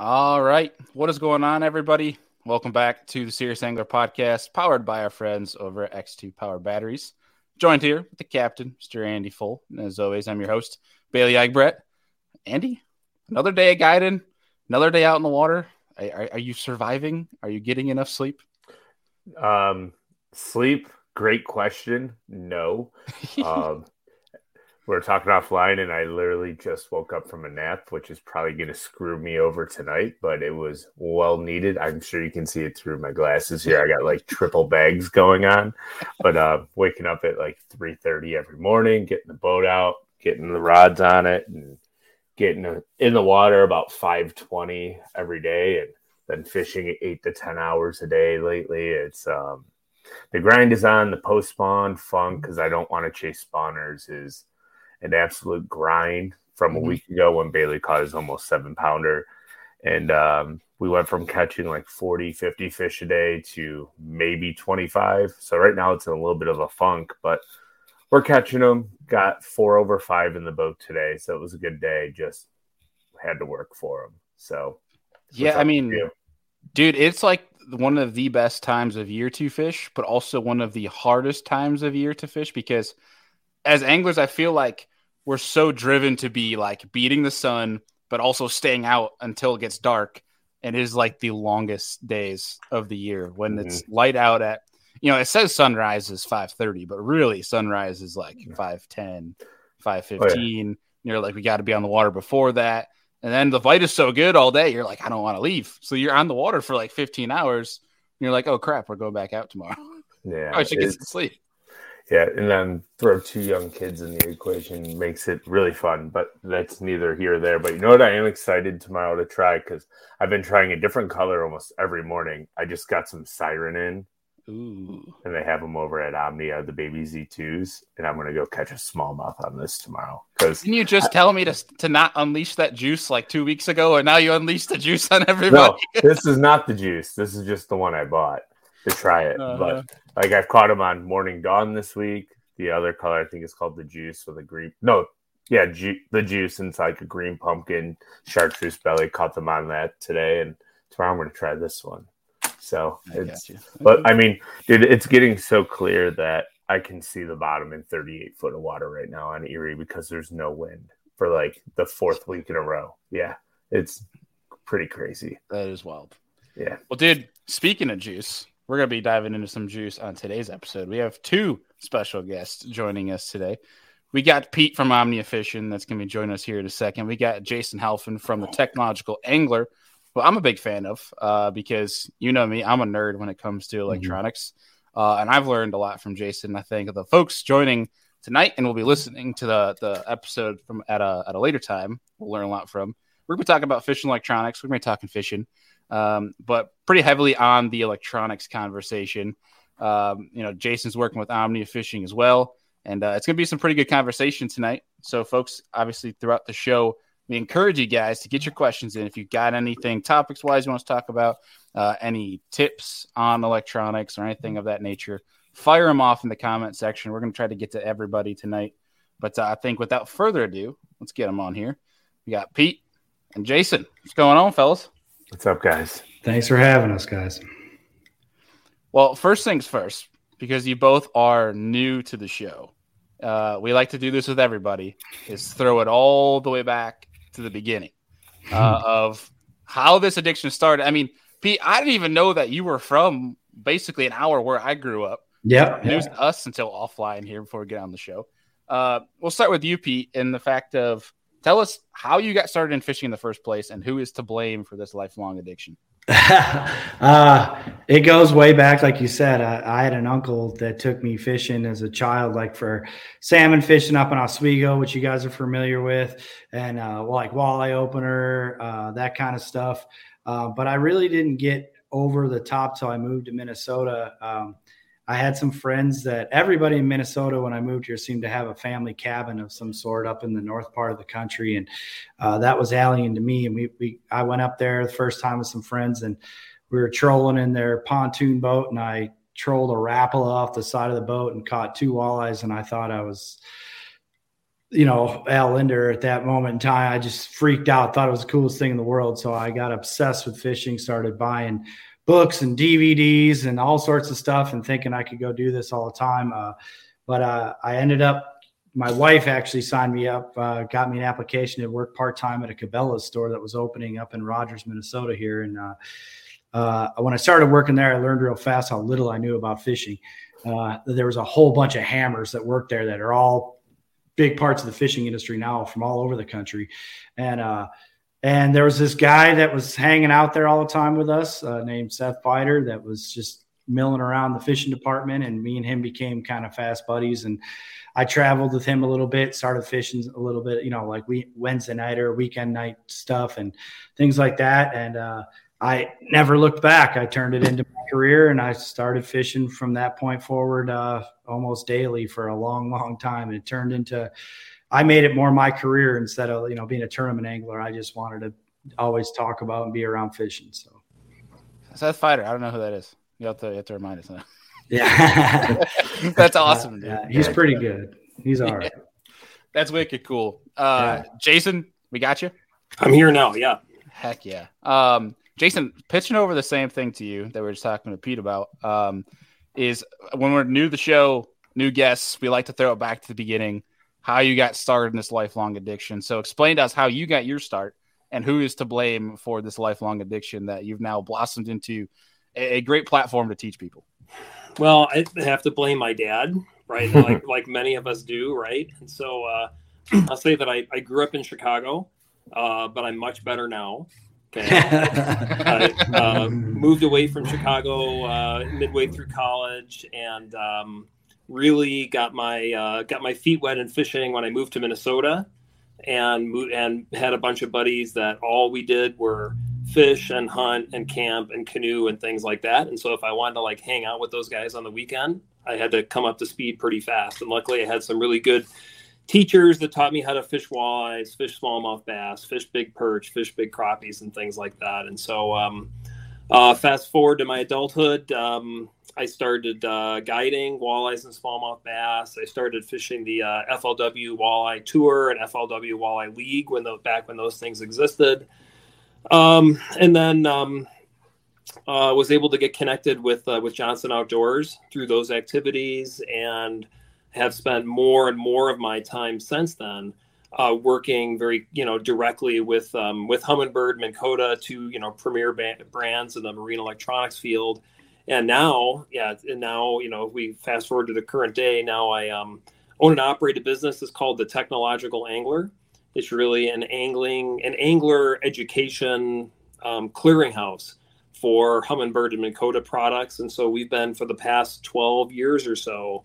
All right. What is going on, everybody? Welcome back to the Serious Angler Podcast, powered by our friends over at X2 Power Batteries. Joined here with the captain, Mr. Andy Full. And as always, I'm your host, Bailey Egbrett. Andy, another day of guiding, another day out in the water. Are you surviving? Are you getting enough sleep? Sleep, great question. No. We were talking offline, and I literally just woke up from a nap, which is probably going to screw me over tonight, but it was well needed. I'm sure you can see it through my glasses here. I got like triple bags going on, but waking up at like 3:30 every morning, getting the boat out, getting the rods on it, and getting in the water about 5:20 every day, and then fishing 8 to 10 hours a day lately. It's the grind is on. The post spawn funk, because I don't want to chase spawners, is an absolute grind from a week ago when Bailey caught his almost 7-pounder. And we went from catching like 40, 50 fish a day to maybe 25. So right now it's in a little bit of a funk, but we're catching them. Got 4 over 5 in the boat today. So it was a good day. Just had to work for them. So yeah, I mean, dude, it's like one of the best times of year to fish, but also one of the hardest times of year to fish, because as anglers, I feel like we're so driven to be like beating the sun, but also staying out until it gets dark. And it is like the longest days of the year when it's light out at, it says sunrise is 5:30, but really sunrise is like 5:10, 5:15. Oh, yeah. You're like, we got to be on the water before that. And then the light is so good all day. You're like, I don't want to leave. So you're on the water for like 15 hours. And you're like, oh crap, we're going back out tomorrow. Yeah. I should get some sleep. Yeah, and then throw 2 young kids in the equation makes it really fun, but that's neither here or there. But you know what I am excited tomorrow to try, because I've been trying a different color almost every morning. I just got some Siren in. Ooh. And they have them over at Omnia, the baby Z2s, and I'm going to go catch a smallmouth on this tomorrow. Didn't you just tell me to not unleash that juice like 2 weeks ago, and now you unleashed the juice on everybody? No, this is not the juice. This is just the one I bought to try it. But like, I've caught them on Morning Dawn this week. The other color I think is called the Juice with a green. No, yeah, the Juice, and it's like a green pumpkin chartreuse belly. Caught them on that today, and tomorrow I'm going to try this one. So but I mean, dude, it's getting so clear that I can see the bottom in 38 foot of water right now on Erie because there's no wind for like the 4th week in a row. Yeah, it's pretty crazy. That is wild. Yeah. Well, dude, speaking of juice, we're going to be diving into some juice on today's episode. We have 2 special guests joining us today. We got Pete from Omnia Fishing that's going to be joining us here in a second. We got Jason Halfin from the Technological Angler, who I'm a big fan of because you know me, I'm a nerd when it comes to electronics. And I've learned a lot from Jason. I think the folks joining tonight and will be listening to the episode from at a later time, we'll learn a lot from. We're going to be talking about fishing electronics. We're going to be talking fishing. But pretty heavily on the electronics conversation. Jason's working with Omnia Fishing as well, and it's going to be some pretty good conversation tonight. So, folks, obviously throughout the show, we encourage you guys to get your questions in. If you've got anything topics-wise you want to talk about, any tips on electronics or anything of that nature, fire them off in the comment section. We're going to try to get to everybody tonight. But I think without further ado, let's get them on here. We got Pete and Jason. What's going on, fellas? What's up, guys? Thanks for having us, guys. Well, first things first, because you both are new to the show, we like to do this with everybody, is throw it all the way back to the beginning of how this addiction started. I mean, Pete, I didn't even know that you were from basically an hour where I grew up. Yep. News to us until offline here before we get on the show. We'll start with you, Pete, in the fact of tell us how you got started in fishing in the first place and who is to blame for this lifelong addiction. It goes way back. Like you said, I had an uncle that took me fishing as a child, like for salmon fishing up in Oswego, which you guys are familiar with, and like walleye opener, that kind of stuff. But I really didn't get over the top till I moved to Minnesota. I had some friends that everybody in Minnesota, when I moved here, seemed to have a family cabin of some sort up in the north part of the country. And that was alien to me. And I went up there the first time with some friends, and we were trolling in their pontoon boat, and I trolled a Rapala off the side of the boat and caught 2 walleyes. And I thought I was Al Linder at that moment in time, I just freaked out, thought it was the coolest thing in the world. So I got obsessed with fishing, started buying books and DVDs and all sorts of stuff and thinking I could go do this all the time. But I ended up, my wife actually signed me up, got me an application to work part-time at a Cabela's store that was opening up in Rogers, Minnesota here. And when I started working there, I learned real fast how little I knew about fishing. There was a whole bunch of hammers that worked there that are all big parts of the fishing industry now from all over the country. And there was this guy that was hanging out there all the time with us named Seth Fider that was just milling around the fishing department, and me and him became kind of fast buddies. And I traveled with him a little bit, started fishing a little bit, like Wednesday night or weekend night stuff and things like that. And I never looked back. I turned it into my career, and I started fishing from that point forward almost daily for a long, long time. And it turned into, I made it more my career instead of, being a tournament angler. I just wanted to always talk about and be around fishing. So Seth Fider, I don't know who that is. You have to remind us now. Yeah. That's awesome, dude. Yeah, he's pretty good. He's all right. That's wicked cool. Jason, we got you? I'm here now, yeah. Heck yeah. Jason, pitching over the same thing to you that we were just talking to Pete about is when we're new to the show, new guests, we like to throw it back to the beginning, how you got started in this lifelong addiction. So explain to us how you got your start and who is to blame for this lifelong addiction that you've now blossomed into a great platform to teach people. Well, I have to blame my dad, right? like many of us do, right? And so I'll say that I grew up in Chicago, but I'm much better now. Okay. I moved away from Chicago midway through college, and really got my feet wet in fishing when I moved to Minnesota, and had a bunch of buddies that all we did were fish and hunt and camp and canoe and things like that. And so if I wanted to hang out with those guys on the weekend, I had to come up to speed pretty fast. And luckily I had some really good teachers that taught me how to fish walleyes, fish smallmouth bass, fish big perch, fish big crappies and things like that. And so fast forward to my adulthood, I started guiding walleyes and smallmouth bass. I started fishing the FLW Walleye Tour and FLW Walleye League back when those things existed. And then was able to get connected with Johnson Outdoors through those activities, and have spent more and more of my time since then working very directly with Humminbird, Minn Kota, two premier brands in the marine electronics field. And now, we fast forward to the current day. Now I own and operate a business that's called The Technological Angler. It's really an angler education clearinghouse for Humminbird and Minn Kota products. And so we've been, for the past 12 years or so,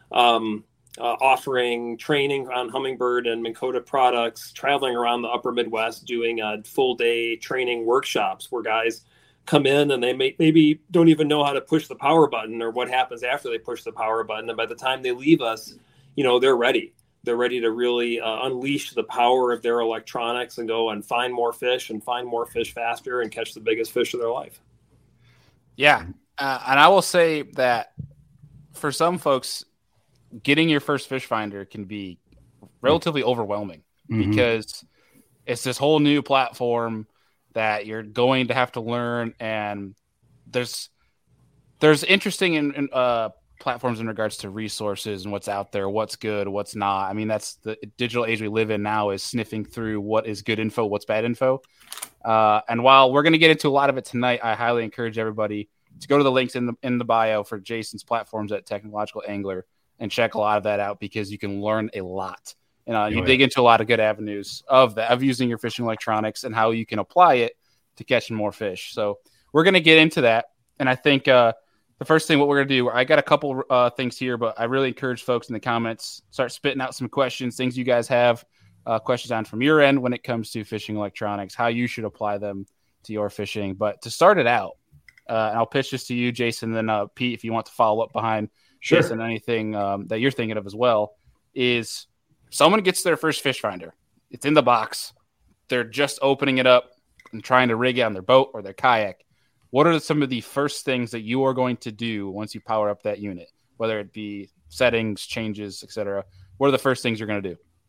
offering training on Humminbird and Minn Kota products, traveling around the upper Midwest, doing full day training workshops where guys come in and they maybe don't even know how to push the power button or what happens after they push the power button. And by the time they leave us, they're ready. They're ready to really unleash the power of their electronics and go and find more fish faster and catch the biggest fish of their life. Yeah. And I will say that for some folks, getting your first fish finder can be relatively overwhelming because it's this whole new platform that you're going to have to learn. And there's interesting in platforms in regards to resources and what's out there, what's good, what's not. I mean, that's the digital age we live in now, is sniffing through what is good info, what's bad info. And while we're going to get into a lot of it tonight, I highly encourage everybody to go to the links in the bio for Jason's platforms at Technological Angler and check a lot of that out, because you can learn a lot. And you dig into a lot of good avenues of using your fishing electronics and how you can apply it to catching more fish. So we're going to get into that. And I think the first thing what we're going to do, I got a couple things here, but I really encourage folks in the comments, start spitting out some questions, things you guys have questions on from your end when it comes to fishing electronics, how you should apply them to your fishing. But to start it out, and I'll pitch this to you, Jason, then Pete, if you want to follow up behind Jason, anything that you're thinking of as well, is someone gets their first fish finder. It's in the box. They're just opening it up and trying to rig it on their boat or their kayak. What are some of the first things that you are going to do once you power up that unit, whether it be settings, changes, etc.? What are the first things you're going to do?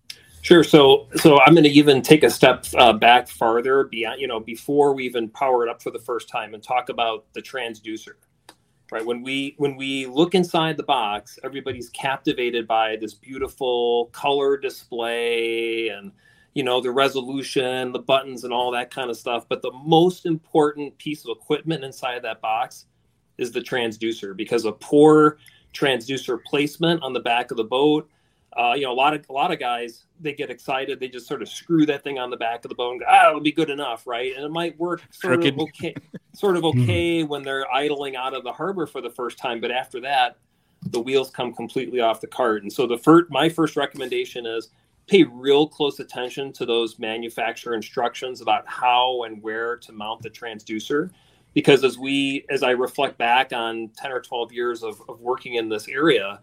Sure. So I'm going to even take a step back farther beyond, before we even power it up for the first time and talk about the transducer, right? When we look inside the box, everybody's captivated by this beautiful color display and, the resolution, the buttons and all that kind of stuff. But the most important piece of equipment inside that box is the transducer, because a poor transducer placement on the back of the boat, a lot of guys, they get excited. They just sort of screw that thing on the back of the boat and go, it'll be good enough, right? And it might work sort of okay when they're idling out of the harbor for the first time. But after that, the wheels come completely off the cart. And so my first recommendation is pay real close attention to those manufacturer instructions about how and where to mount the transducer. Because as I reflect back on 10 or 12 years of working in this area,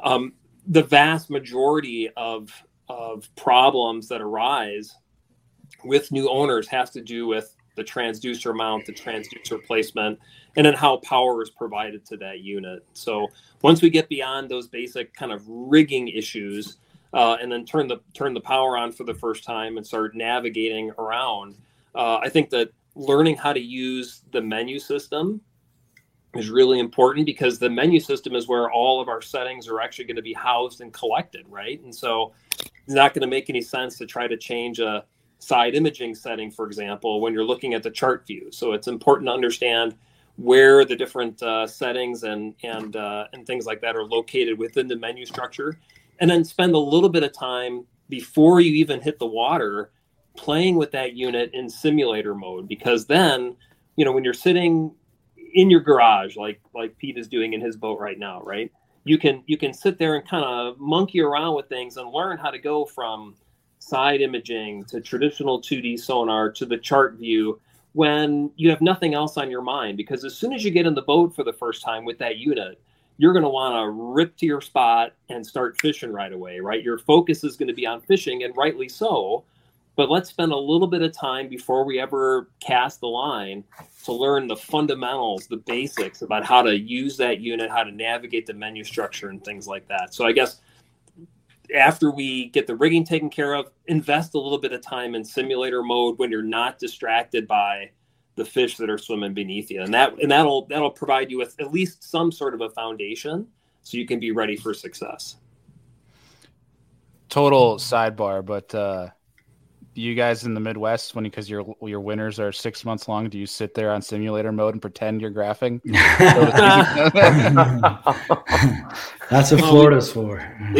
the vast majority of problems that arise with new owners has to do with the transducer mount, the transducer placement, and then how power is provided to that unit. So once we get beyond those basic kind of rigging issues, and then turn the power on for the first time and start navigating around, I think that learning how to use the menu system is really important, because the menu system is where all of our settings are actually going to be housed and collected, right? And so it's not going to make any sense to try to change a side imaging setting, for example, when you're looking at the chart view. So it's important to understand where the different settings and things like that are located within the menu structure, and then spend a little bit of time before you even hit the water playing with that unit in simulator mode, because then, when you're sitting in your garage, like Pete is doing in his boat right now, right? You can sit there and kind of monkey around with things and learn how to go from side imaging to traditional 2D sonar to the chart view when you have nothing else on your mind. Because as soon as you get in the boat for the first time with that unit, you're going to want to rip to your spot and start fishing right away, right? Your focus is going to be on fishing, and rightly so. But let's spend a little bit of time before we ever cast the line to learn the fundamentals, the basics about how to use that unit, how to navigate the menu structure and things like that. So I guess after we get the rigging taken care of, invest a little bit of time in simulator mode when you're not distracted by the fish that are swimming beneath you. And that'll provide you with at least some sort of a foundation so you can be ready for success. Total sidebar, but you guys in the Midwest, because your winters are 6 months long, do you sit there on simulator mode and pretend you're graphing? That's what Florida's for.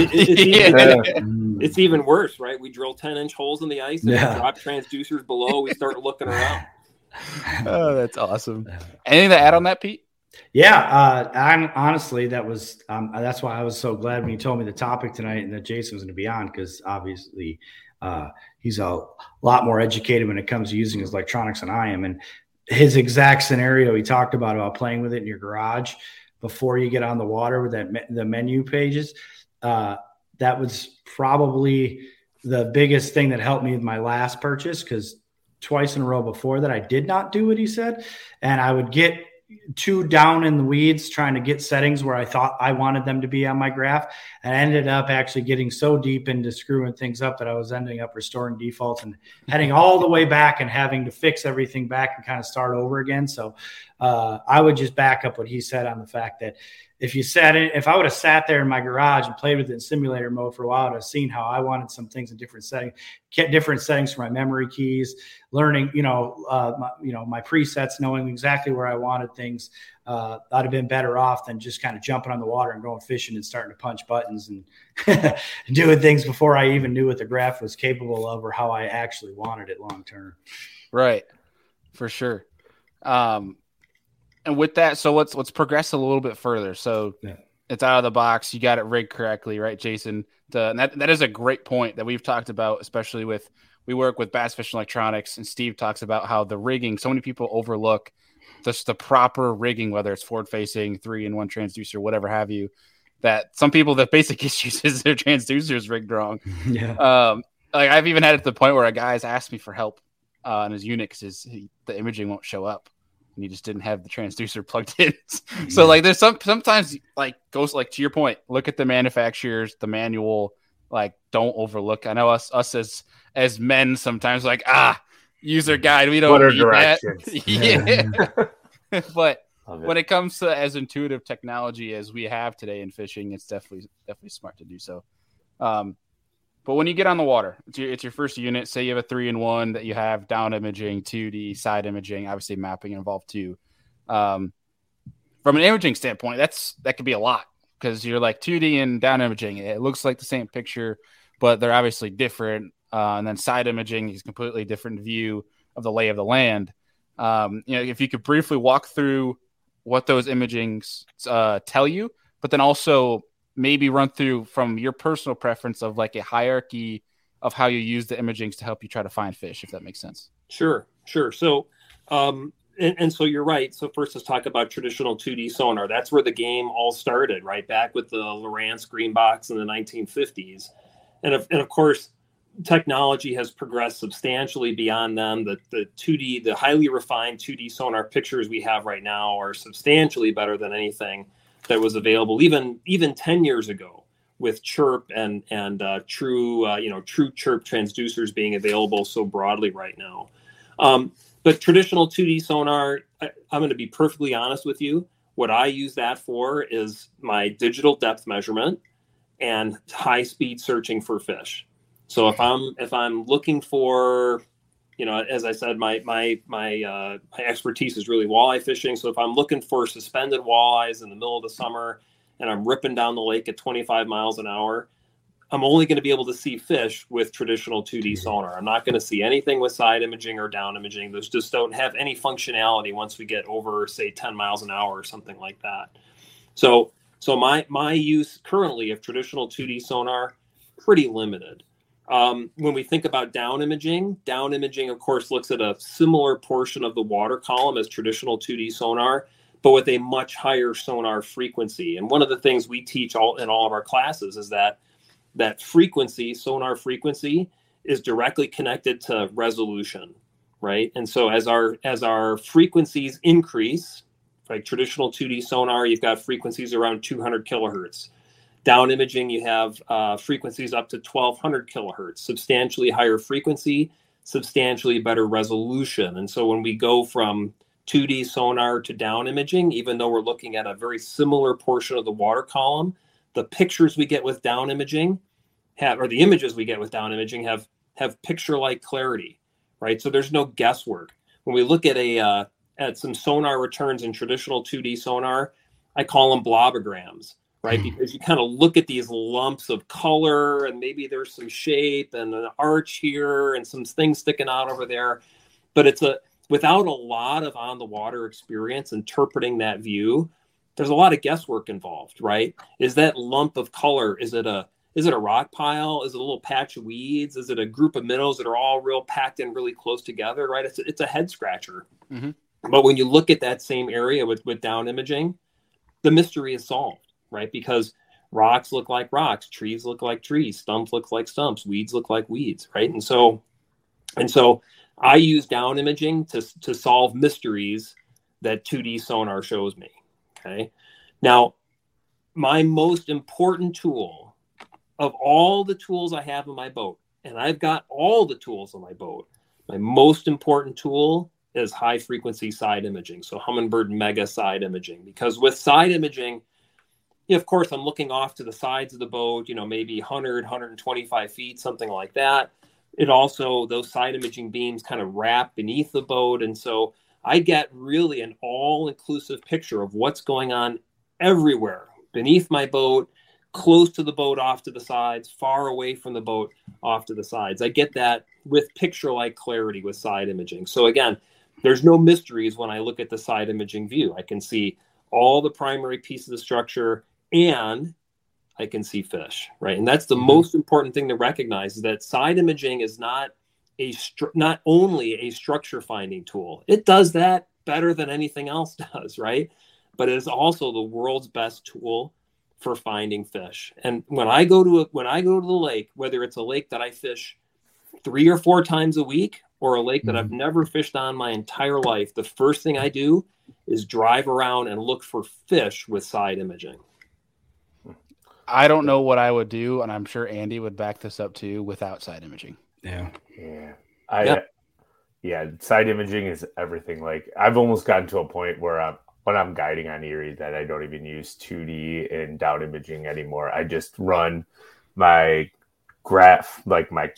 It's even worse, right? We drill 10-inch holes in the ice and drop transducers below. We start looking around. Oh, that's awesome. Anything to add on that, Pete? Yeah, I'm honestly, that's why I was so glad when you told me the topic tonight and that Jason was going to be on, because obviously he's a lot more educated when it comes to using his electronics than I am. And his exact scenario he talked about playing with it in your garage before you get on the water with the menu pages, that was probably the biggest thing that helped me with my last purchase, because twice in a row before that I did not do what he said, and I would get too down in the weeds trying to get settings where I thought I wanted them to be on my graph, and I ended up actually getting so deep into screwing things up that I was ending up restoring defaults and heading all the way back and having to fix everything back and kind of start over again. So I would just back up what he said on the fact that if I would have sat there in my garage and played with it in simulator mode for a while, I'd have seen how I wanted some things in different settings, kept different settings for my memory keys, learning, my presets, knowing exactly where I wanted things. I'd have been better off than just kind of jumping on the water and going fishing and starting to punch buttons and doing things before I even knew what the graph was capable of or how I actually wanted it long term. Right, for sure. And with that, so let's progress a little bit further. So It's out of the box. You got it rigged correctly, right, Jason? And that is a great point that we've talked about, especially we work with Bass Fishing Electronics, and Steve talks about how the rigging, so many people overlook just the proper rigging, whether it's forward-facing, 3-in-1 transducer, whatever have you, that some people, the basic issues is their transducer is rigged wrong. Yeah. I've even had it to the point where a guy's asked me for help on his unit because the imaging won't show up. And he just didn't have the transducer plugged in. So there's sometimes go to your point, look at the manufacturers, the manual, like don't overlook. I know us as men sometimes like user guide, we don't need that. Yeah. But when it comes to as intuitive technology as we have today in fishing, it's definitely smart to do so. But when you get on the water, it's your first unit. Say you have a 3-in-1 that you have down imaging, 2D, side imaging, obviously mapping involved too. From an imaging standpoint, that could be a lot because you're like 2D and down imaging. It looks like the same picture, but they're obviously different. And then side imaging is a completely different view of the lay of the land. If you could briefly walk through what those imagings tell you, but then also maybe run through from your personal preference of like a hierarchy of how you use the imagings to help you try to find fish, if that makes sense. Sure. So, and so you're right. So first let's talk about traditional 2D sonar. That's where the game all started, right? Back with the Lowrance green box in the 1950s. And of course, technology has progressed substantially beyond them. The 2D, the highly refined 2D sonar pictures we have right now are substantially better than anything that was available even 10 years ago, with chirp and true chirp transducers being available so broadly right now. But traditional 2D sonar, I'm going to be perfectly honest with you. What I use that for is my digital depth measurement and high speed searching for fish. So if I'm looking for, as I said, my expertise is really walleye fishing. So if I'm looking for suspended walleyes in the middle of the summer and I'm ripping down the lake at 25 miles an hour, I'm only going to be able to see fish with traditional 2D sonar. I'm not going to see anything with side imaging or down imaging. Those just don't have any functionality once we get over, say, 10 miles an hour or something like that. So my use currently of traditional 2D sonar, pretty limited. When we think about down imaging, of course, looks at a similar portion of the water column as traditional 2D sonar, but with a much higher sonar frequency. And one of the things we teach in all of our classes is that frequency, sonar frequency, is directly connected to resolution, right? And so as our frequencies increase, like traditional 2D sonar, you've got frequencies around 200 kilohertz. Down imaging, you have frequencies up to 1200 kilohertz, substantially higher frequency, substantially better resolution. And so when we go from 2D sonar to down imaging, even though we're looking at a very similar portion of the water column, the pictures we get with down imaging the images we get with down imaging have picture-like clarity, right? So there's no guesswork. When we look at some sonar returns in traditional 2D sonar, I call them blobograms. Right, because you kind of look at these lumps of color and maybe there's some shape and an arch here and some things sticking out over there, but without a lot of on the water experience interpreting that view, there's a lot of guesswork involved, right? Is that lump of color, is it a rock pile? Is it a little patch of weeds? Is it a group of minnows that are all real packed in really close together, right? It's a head scratcher. Mm-hmm. But when you look at that same area with down imaging, the mystery is solved. Right? Because rocks look like rocks, trees look like trees, stumps look like stumps, weeds look like weeds, right? And so I use down imaging to solve mysteries that 2D sonar shows me. Okay. Now, my most important tool of all the tools I have in my boat, and I've got all the tools on my boat, my most important tool is high frequency side imaging. So Humminbird Mega side imaging, because with side imaging, of course, I'm looking off to the sides of the boat, maybe 100, 125 feet, something like that. It also, those side imaging beams kind of wrap beneath the boat. And so I get really an all-inclusive picture of what's going on everywhere beneath my boat, close to the boat, off to the sides, far away from the boat, off to the sides. I get that with picture-like clarity with side imaging. So again, there's no mysteries when I look at the side imaging view. I can see all the primary pieces of structure, and I can see fish, right? And that's the most important thing to recognize, is that side imaging is not only a structure finding tool. It does that better than anything else does, right? But it is also the world's best tool for finding fish. And when I go to the lake, whether it's a lake that I fish 3 or 4 times a week or a lake that I've never fished on my entire life, the first thing I do is drive around and look for fish with side imaging. I don't know what I would do, and I'm sure Andy would back this up too, without side imaging. Yeah. Yeah. Side imaging is everything. Like I've almost gotten to a point where when I'm guiding on Erie that I don't even use 2D and down imaging anymore. I just run my graph, like my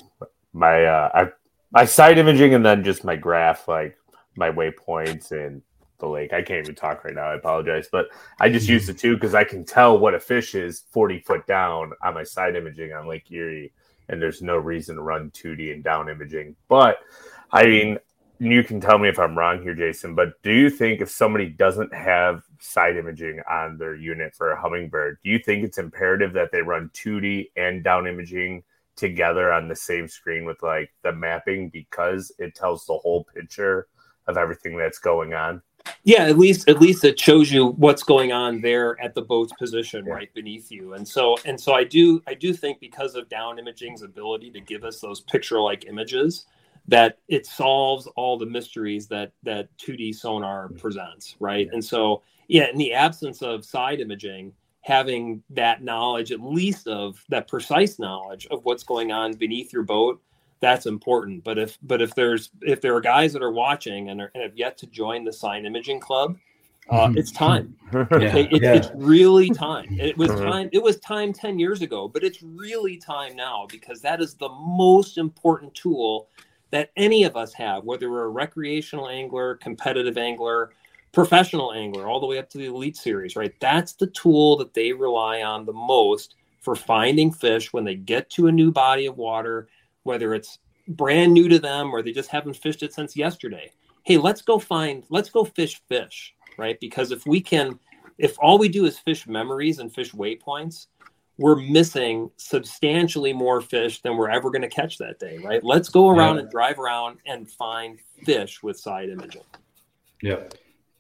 side imaging, and then just my graph, like my waypoints and the lake. I can't even talk right now. I apologize, but I just use the two because I can tell what a fish is 40 foot down on my side imaging on Lake Erie, and there's no reason to run 2D and down imaging. But I mean, you can tell me if I'm wrong here, Jason, but do you think if somebody doesn't have side imaging on their unit for a Humminbird, do you think it's imperative that they run 2D and down imaging together on the same screen with like the mapping, because it tells the whole picture of everything that's going on? Yeah, at least it shows you what's going on there at the boat's position right beneath you. And so I do think because of down imaging's ability to give us those picture-like images, that it solves all the mysteries that 2D sonar presents, right? And so, yeah, in the absence of side imaging, having that knowledge, at least of that precise knowledge of what's going on beneath your boat, that's important. But if there are guys that are watching and have yet to join the side imaging club, it's time. It's really time. It was time 10 years ago, but it's really time now, because that is the most important tool that any of us have, whether we're a recreational angler, competitive angler, professional angler, all the way up to the elite series, right? That's the tool that they rely on the most for finding fish when they get to a new body of water, whether it's brand new to them or they just haven't fished it since yesterday. Hey, let's go fish, right? Because if all we do is fish memories and fish waypoints, we're missing substantially more fish than we're ever going to catch that day, right? Let's go around and drive around and find fish with side imaging. Yep.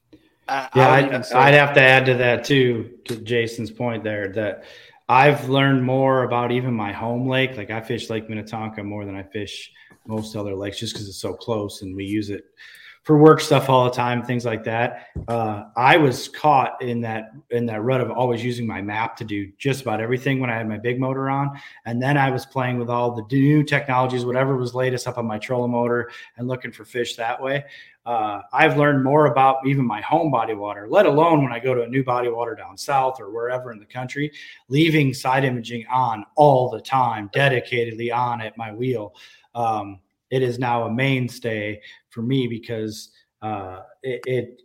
I'd have to add to that too, to Jason's point there, that I've learned more about even my home lake. Like I fish Lake Minnetonka more than I fish most other lakes, just because it's so close and we use it for work stuff all the time, things like that. I was caught in that rut of always using my map to do just about everything when I had my big motor on. And then I was playing with all the new technologies, whatever was latest up on my trolling motor, and looking for fish that way. I've learned more about even my home body water, let alone when I go to a new body water down south or wherever in the country, leaving side imaging on all the time, dedicatedly on at my wheel. It is now a mainstay for me because it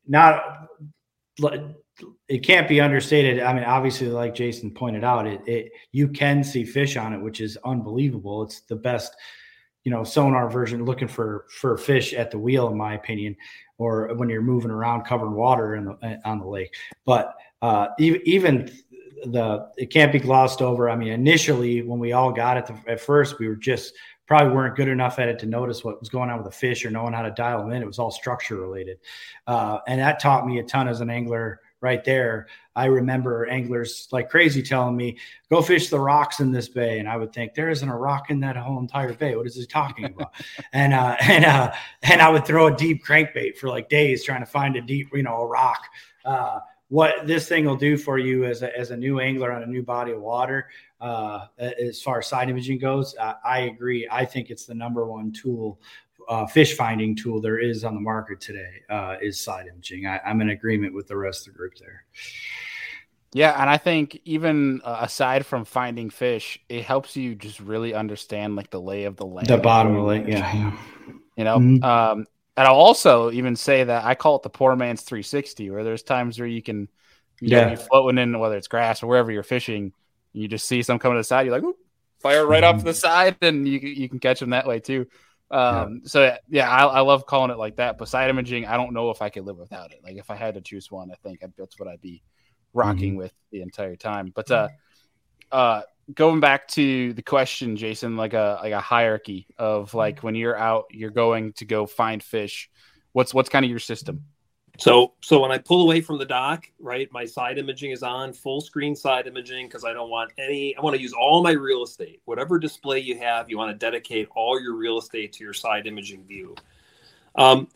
can't be understated. I mean, obviously, like Jason pointed out, you can see fish on it, which is unbelievable. It's the best, sonar version looking for fish at the wheel, in my opinion, or when you're moving around covering water on the lake. But even it can't be glossed over. I mean, initially when we all got it at first, we were probably weren't good enough at it to notice what was going on with the fish or knowing how to dial them in. It was all structure related. And that taught me a ton as an angler right there. I remember anglers like crazy telling me, go fish the rocks in this bay. And I would think, there isn't a rock in that whole entire bay. What is he talking about? and I would throw a deep crankbait for like days trying to find a deep, a rock. What this thing will do for you as a new angler on a new body of water, as far as side imaging goes, I agree. I think it's the number one tool, fish finding tool there is on the market today, is side imaging. I'm in agreement with the rest of the group there. Yeah, and I think even aside from finding fish, it helps you just really understand like the lay of the land, the bottom of the lake. Yeah. Mm-hmm. And I'll also even say that I call it the poor man's 360, where there's times where you can, be floating in, whether it's grass or wherever you're fishing, you just see some coming to the side. You're like, ooh, fire right off the side, and you can catch them that way too. So I love calling it like that. But side imaging, I don't know if I could live without it. Like if I had to choose one, I think that's what I'd be rocking with the entire time. But going back to the question, Jason, like a hierarchy of like when you're out, you're going to go find fish. What's kind of your system? So when I pull away from the dock, right, my side imaging is on, full screen side imaging, because I want to use all my real estate. Whatever display you have, you want to dedicate all your real estate to your side imaging view.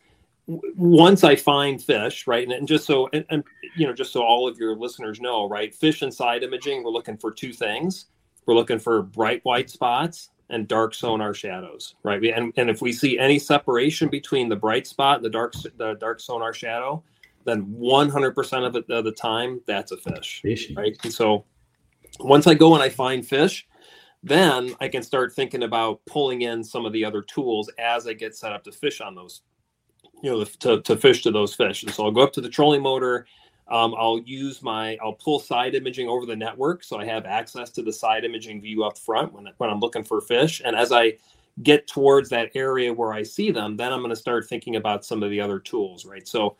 once I find fish, right, and just so just so all of your listeners know, right, fish and side imaging, we're looking for two things. We're looking for bright white spots and dark sonar shadows, right? And if we see any separation between the bright spot and the dark sonar shadow, then 100% of the time that's a fish, right? And so once I go and I find fish, then I can start thinking about pulling in some of the other tools as I get set up to fish on those, to fish to those fish. And so I'll go up to the trolling motor. I'll pull side imaging over the network, so I have access to the side imaging view up front when I'm looking for fish. And as I get towards that area where I see them, then I'm going to start thinking about some of the other tools, right? So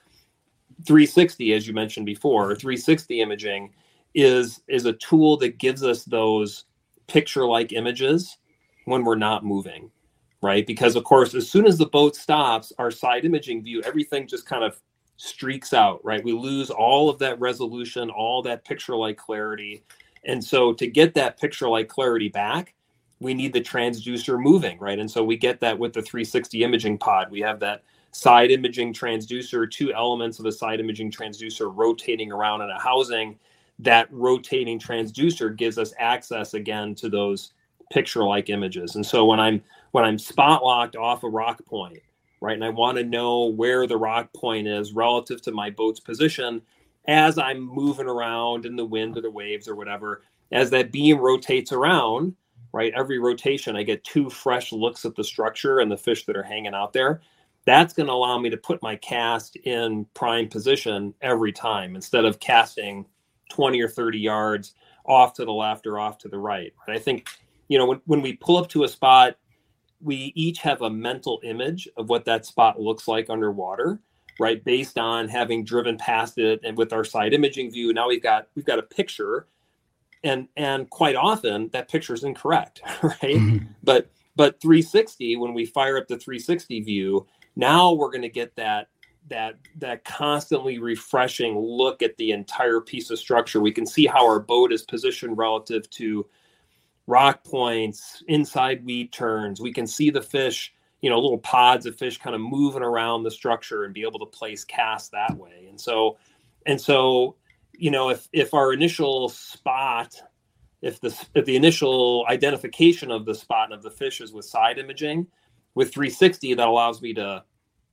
360, as you mentioned before, 360 imaging is a tool that gives us those picture-like images when we're not moving, right? Because of course, as soon as the boat stops, our side imaging view, everything just kind of streaks out, right? We lose all of that resolution, all that picture-like clarity. And so to get that picture-like clarity back, we need the transducer moving, right? And so we get that with the 360 imaging pod. We have that side imaging transducer, two elements of the side imaging transducer rotating around in a housing. That rotating transducer gives us access again to those picture-like images. And so when I'm spot locked off a rock point, right, and I want to know where the rock point is relative to my boat's position as I'm moving around in the wind or the waves or whatever, as that beam rotates around, right, every rotation, I get two fresh looks at the structure and the fish that are hanging out there. That's going to allow me to put my cast in prime position every time instead of casting 20 or 30 yards off to the left or off to the right. And I think, when we pull up to a spot, we each have a mental image of what that spot looks like underwater, right? Based on having driven past it and with our side imaging view, now we've got a picture, and quite often that picture is incorrect, right? Mm-hmm. But 360, when we fire up the 360 view, now we're going to get that constantly refreshing look at the entire piece of structure. We can see how our boat is positioned relative to rock points, inside weed turns. We can see the fish, little pods of fish kind of moving around the structure and be able to place casts that way. And so, if our initial spot, if the initial identification of the spot of the fish is with side imaging, with 360, that allows me to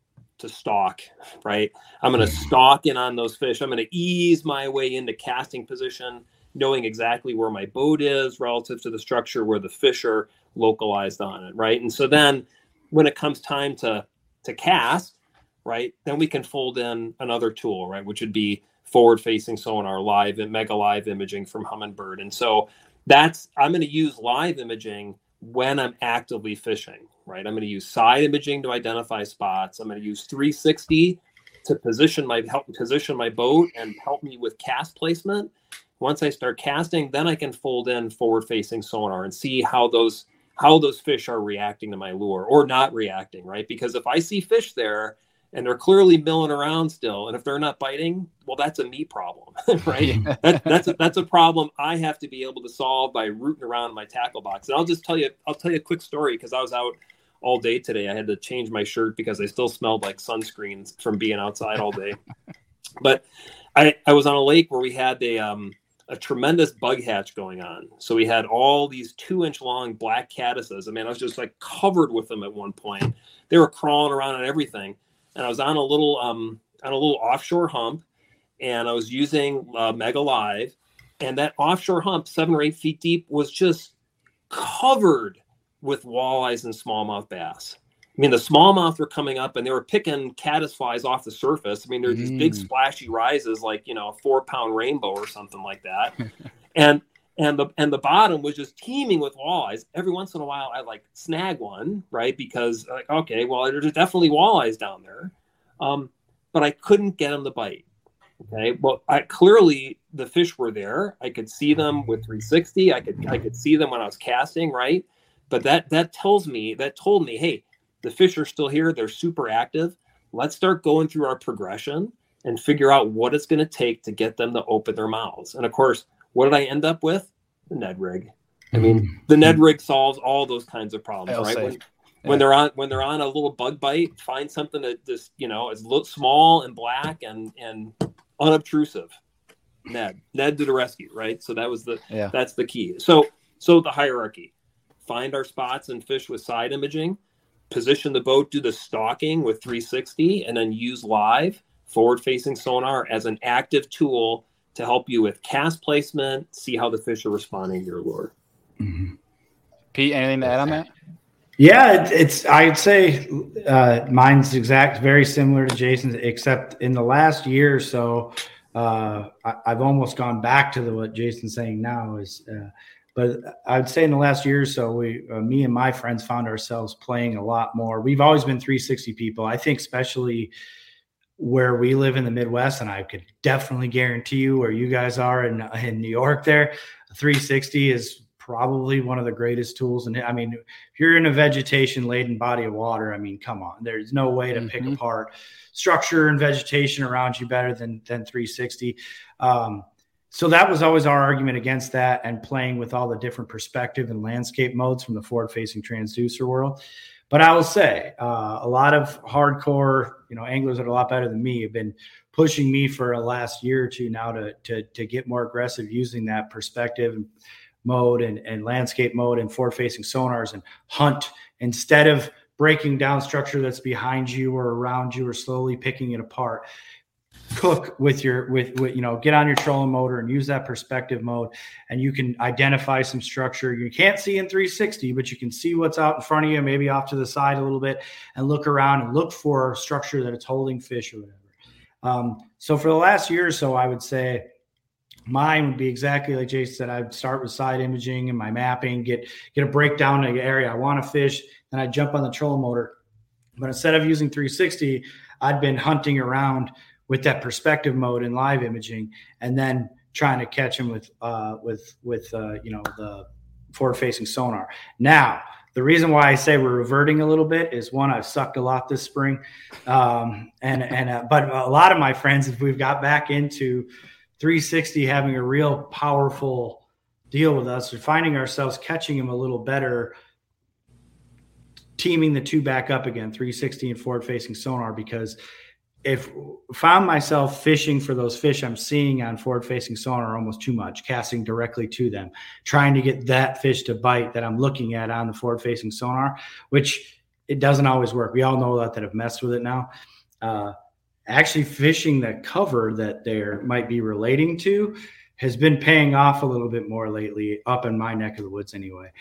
stalk, right? I'm going to stalk in on those fish. I'm going to ease my way into casting position, knowing exactly where my boat is relative to the structure where the fish are localized on it, right? And so then when it comes time to cast, right, then we can fold in another tool, right, which would be forward-facing sonar, mega live imaging from Humminbird. And so I'm going to use live imaging when I'm actively fishing, right? I'm going to use side imaging to identify spots. I'm going to use 360 to help position my boat and help me with cast placement. Once I start casting, then I can fold in forward-facing sonar and see how those fish are reacting to my lure or not reacting, right? Because if I see fish there and they're clearly milling around still, and if they're not biting, well, that's a me problem, right? That's a problem I have to be able to solve by rooting around in my tackle box. And I'll tell you a quick story because I was out all day today. I had to change my shirt because I still smelled like sunscreen from being outside all day. But I was on a lake where we had a tremendous bug hatch going on. So we had all these 2-inch long black caddises. I mean, I was just like covered with them at one point. They were crawling around and everything. And I was on a little offshore hump, and I was using Mega Live, and that offshore hump, 7 or 8 feet deep, was just covered with walleyes and smallmouth bass. I mean, the smallmouth were coming up and they were picking caddisflies off the surface. I mean, there's these big splashy rises, like, a 4-pound rainbow or something like that. and the bottom was just teeming with walleyes. Every once in a while, I snag one, right? Because okay, well, there's definitely walleyes down there. But I couldn't get them to bite. Okay. Well, clearly the fish were there. I could see them with 360. I could see them when I was casting, right? But that told me, hey, the fish are still here. They're super active. Let's start going through our progression and figure out what it's going to take to get them to open their mouths. And of course, what did I end up with? The Ned rig. I mean, the Ned rig solves all those kinds of problems, right? When they're on a little bug bite, find something that just, is small and black and unobtrusive. Ned to the rescue, right? So that's the key. So the hierarchy: find our spots and fish with side imaging, position the boat, do the stalking with 360, and then use live forward-facing sonar as an active tool to help you with cast placement, see how the fish are responding to your lure. Mm-hmm. Pete, anything to add on that? Yeah, I'd say mine's very similar to Jason's, except in the last year or so, I've almost gone back to what Jason's saying now but I'd say in the last year or so, me and my friends found ourselves playing a lot more. We've always been 360 people. I think especially where we live in the Midwest, and I could definitely guarantee you where you guys are in New York there, 360 is probably one of the greatest tools. And I mean, if you're in a vegetation laden body of water, I mean, come on, there's no way to pick apart structure and vegetation around you better than 360. So that was always our argument against that, and playing with all the different perspective and landscape modes from the forward facing transducer world. But I will say a lot of hardcore, anglers that are a lot better than me have been pushing me for a last year or two now to get more aggressive using that perspective mode and landscape mode and forward-facing sonars and hunt instead of breaking down structure that's behind you or around you or slowly picking it apart. Cook with get on your trolling motor and use that perspective mode, and you can identify some structure you can't see in 360, but you can see what's out in front of you, maybe off to the side a little bit, and look around and look for structure that it's holding fish or whatever. So for the last year or so, I would say mine would be exactly like Jason said. I'd start with side imaging and my mapping, get a breakdown of the area I want to fish, then I'd jump on the trolling motor. But instead of using 360, I'd been hunting around with that perspective mode and live imaging, and then trying to catch them with the forward-facing sonar. Now, the reason why I say we're reverting a little bit is, one, I've sucked a lot this spring, but a lot of my friends, if we've got back into 360 having a real powerful deal with us, we're finding ourselves catching them a little better, teaming the two back up again, 360 and forward-facing sonar, because if found myself fishing for those fish I'm seeing on forward-facing sonar almost too much, casting directly to them, trying to get that fish to bite that I'm looking at on the forward-facing sonar, which it doesn't always work. We all know that have messed with it now. Actually fishing that cover that there might be relating to has been paying off a little bit more lately, up in my neck of the woods anyway.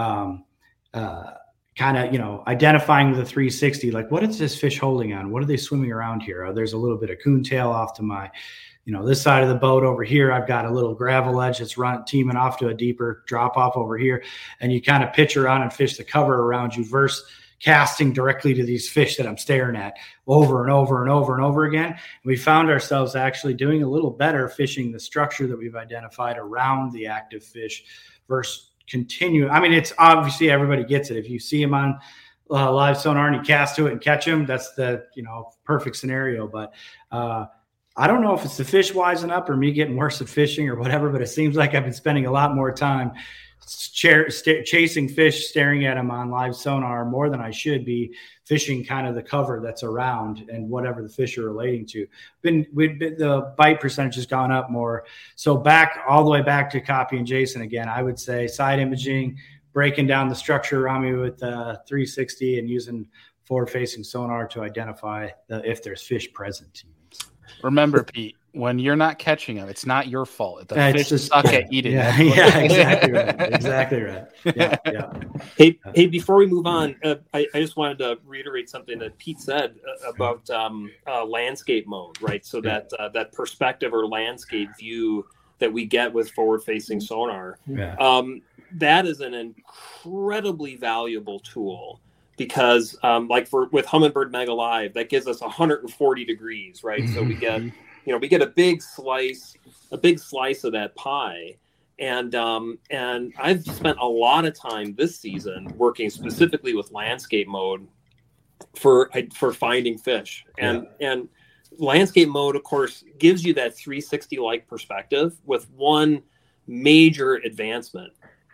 Kind of, identifying with the 360, like, what is this fish holding on? What are they swimming around here? There's a little bit of coontail off to my, this side of the boat over here. I've got a little gravel edge that's teaming off to a deeper drop off over here. And you kind of pitch around and fish the cover around you versus casting directly to these fish that I'm staring at over and over and over and over again. And we found ourselves actually doing a little better fishing the structure that we've identified around the active fish versus continue. I mean, it's obviously everybody gets it. If you see them on live sonar and you cast to it and catch them, that's the perfect scenario. But I don't know if it's the fish wising up or me getting worse at fishing or whatever, but it seems like I've been spending a lot more time chasing fish, staring at them on live sonar more than I should be fishing kind of the cover that's around and whatever the fish are relating to. The bite percentage has gone up more. So all the way back to Copy and Jason again, I would say side imaging, breaking down the structure around me with 360 and using forward-facing sonar to identify if there's fish present. Remember, Pete, when you're not catching them, it's not your fault. The fish suck at eating. Yeah, exactly right. Exactly right. Yeah. Hey, before we move on, I just wanted to reiterate something that Pete said about landscape mode, right? So that perspective or landscape view that we get with forward-facing sonar, that is an incredibly valuable tool. Because with Humminbird Mega Live, that gives us 140 degrees, right? Mm-hmm. So we get a big slice of that pie. And I've spent a lot of time this season working specifically with landscape mode for finding fish. And landscape mode, of course, gives you that 360 like perspective with one major advancement.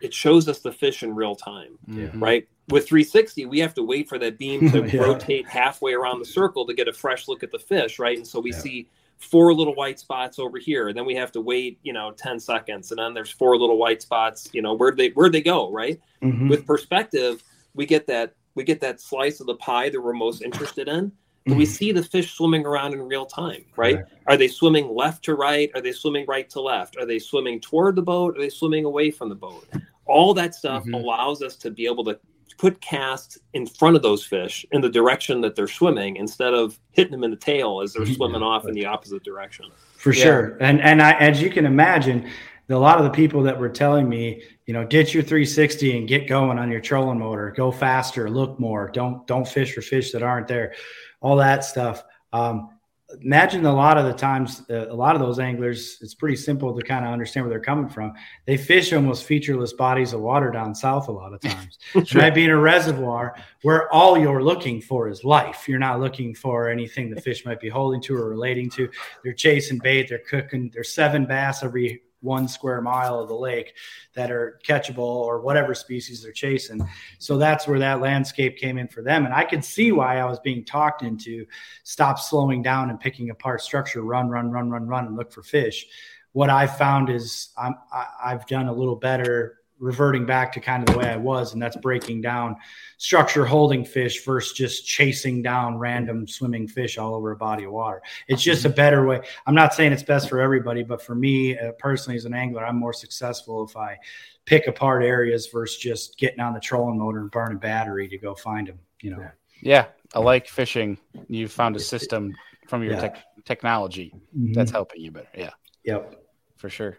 it shows us the fish in real time, right? With 360, we have to wait for that beam to rotate halfway around the circle to get a fresh look at the fish, right? And so we see 4 little white spots over here, and then we have to wait, 10 seconds, and then there's 4 little white spots. Where'd they go, right? With perspective, we get that slice of the pie that we're most interested in. But we see the fish swimming around in real time, right? Are they swimming left to right? Are they swimming right to left? Are they swimming toward the boat? Are they swimming away from the boat? All that stuff allows us to be able to put casts in front of those fish in the direction that they're swimming instead of hitting them in the tail as they're swimming off in the opposite direction. For sure. And as you can imagine, a lot of the people that were telling me, ditch your 360 and get going on your trolling motor, go faster, look more, don't fish for fish that aren't there, all that stuff. Imagine a lot of the times, a lot of those anglers, it's pretty simple to kind of understand where they're coming from. They fish almost featureless bodies of water down south a lot of times. It might be in a reservoir where all you're looking for is life. You're not looking for anything the fish might be holding to or relating to. They're chasing bait. They're cooking. There's 7 bass every 1 square mile of the lake that are catchable or whatever species they're chasing. So that's where that landscape came in for them. And I could see why I was being talked into stop slowing down and picking apart structure, run, and look for fish. What I found is I've done a little better reverting back to kind of the way I was, and that's breaking down structure holding fish versus just chasing down random swimming fish all over a body of water. It's just a better way. I'm not saying it's best for everybody, but for me personally as an angler, I'm more successful if I pick apart areas versus just getting on the trolling motor and burning battery to go find them, Yeah, I like fishing. You found a system from your technology that's helping you better. Yeah. Yep. For sure.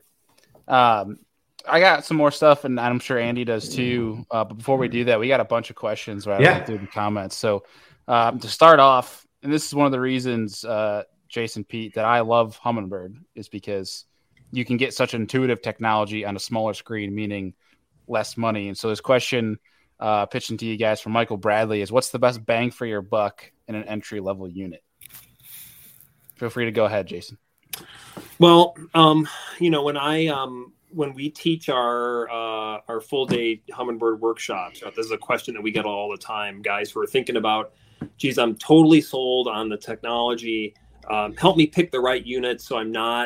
I got some more stuff, and I'm sure Andy does too. But before we do that, we got a bunch of questions right through the comments. So to start off, and this is one of the reasons, Jason, Pete, that I love Humminbird is because you can get such intuitive technology on a smaller screen, meaning less money. And so this question pitching to you guys from Michael Bradley is, what's the best bang for your buck in an entry-level unit? Feel free to go ahead, Jason. Well, when we teach our full day Humminbird workshops, this is a question that we get all the time. Guys who are thinking about, geez, I'm totally sold on the technology. Help me pick the right unit so I'm not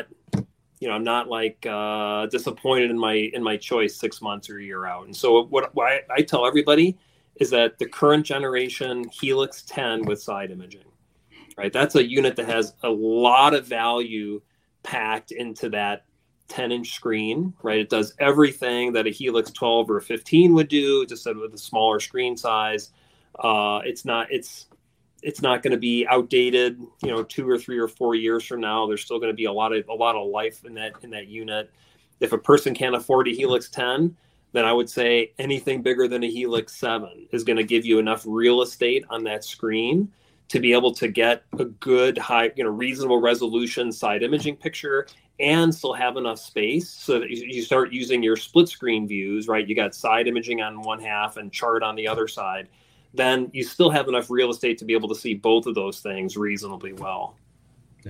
disappointed in my choice 6 months or a year out. And so what I tell everybody is that the current generation Helix 10 with side imaging, right? That's a unit that has a lot of value packed into that 10-inch screen, right? It does everything that a Helix 12 or a 15 would do, just with a smaller screen size. It's not going to be outdated, 2 or 3 or 4 years from now. There's still going to be a lot of life in that unit. If a person can't afford a Helix 10, then I would say anything bigger than a Helix 7 is going to give you enough real estate on that screen to be able to get a good, high, reasonable resolution side imaging picture and still have enough space so that you start using your split screen views, right? You got side imaging on one half and chart on the other side. Then you still have enough real estate to be able to see both of those things reasonably well. Yeah.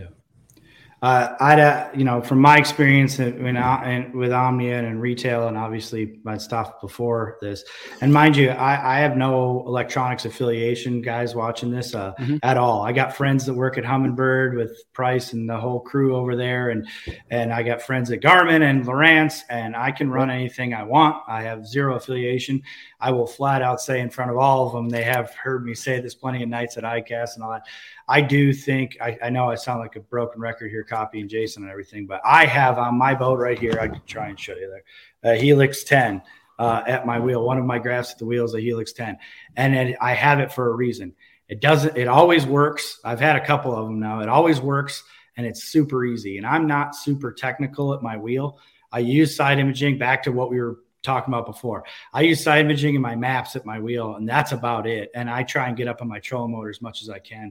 From my experience with Omnia and retail, and obviously my stuff before this, and mind you, I have no electronics affiliation, guys watching this at all. I got friends that work at Humminbird with Price and the whole crew over there, and I got friends at Garmin and Lowrance, and I can run anything I want. I have zero affiliation. I will flat out say in front of all of them, they have heard me say this plenty of nights at ICAST and all that. I do think, I know I sound like a broken record here copying Jason and everything, but I have on my boat right here, I can try and show you there, a Helix 10 at my wheel. One of my graphs at the wheel is a Helix 10. And I have it for a reason. It always works. I've had a couple of them now. It always works, and it's super easy. And I'm not super technical at my wheel. I use side imaging, back to what we were talking about before. I use side imaging in my maps at my wheel, and that's about it. And I try and get up on my trolling motor as much as I can.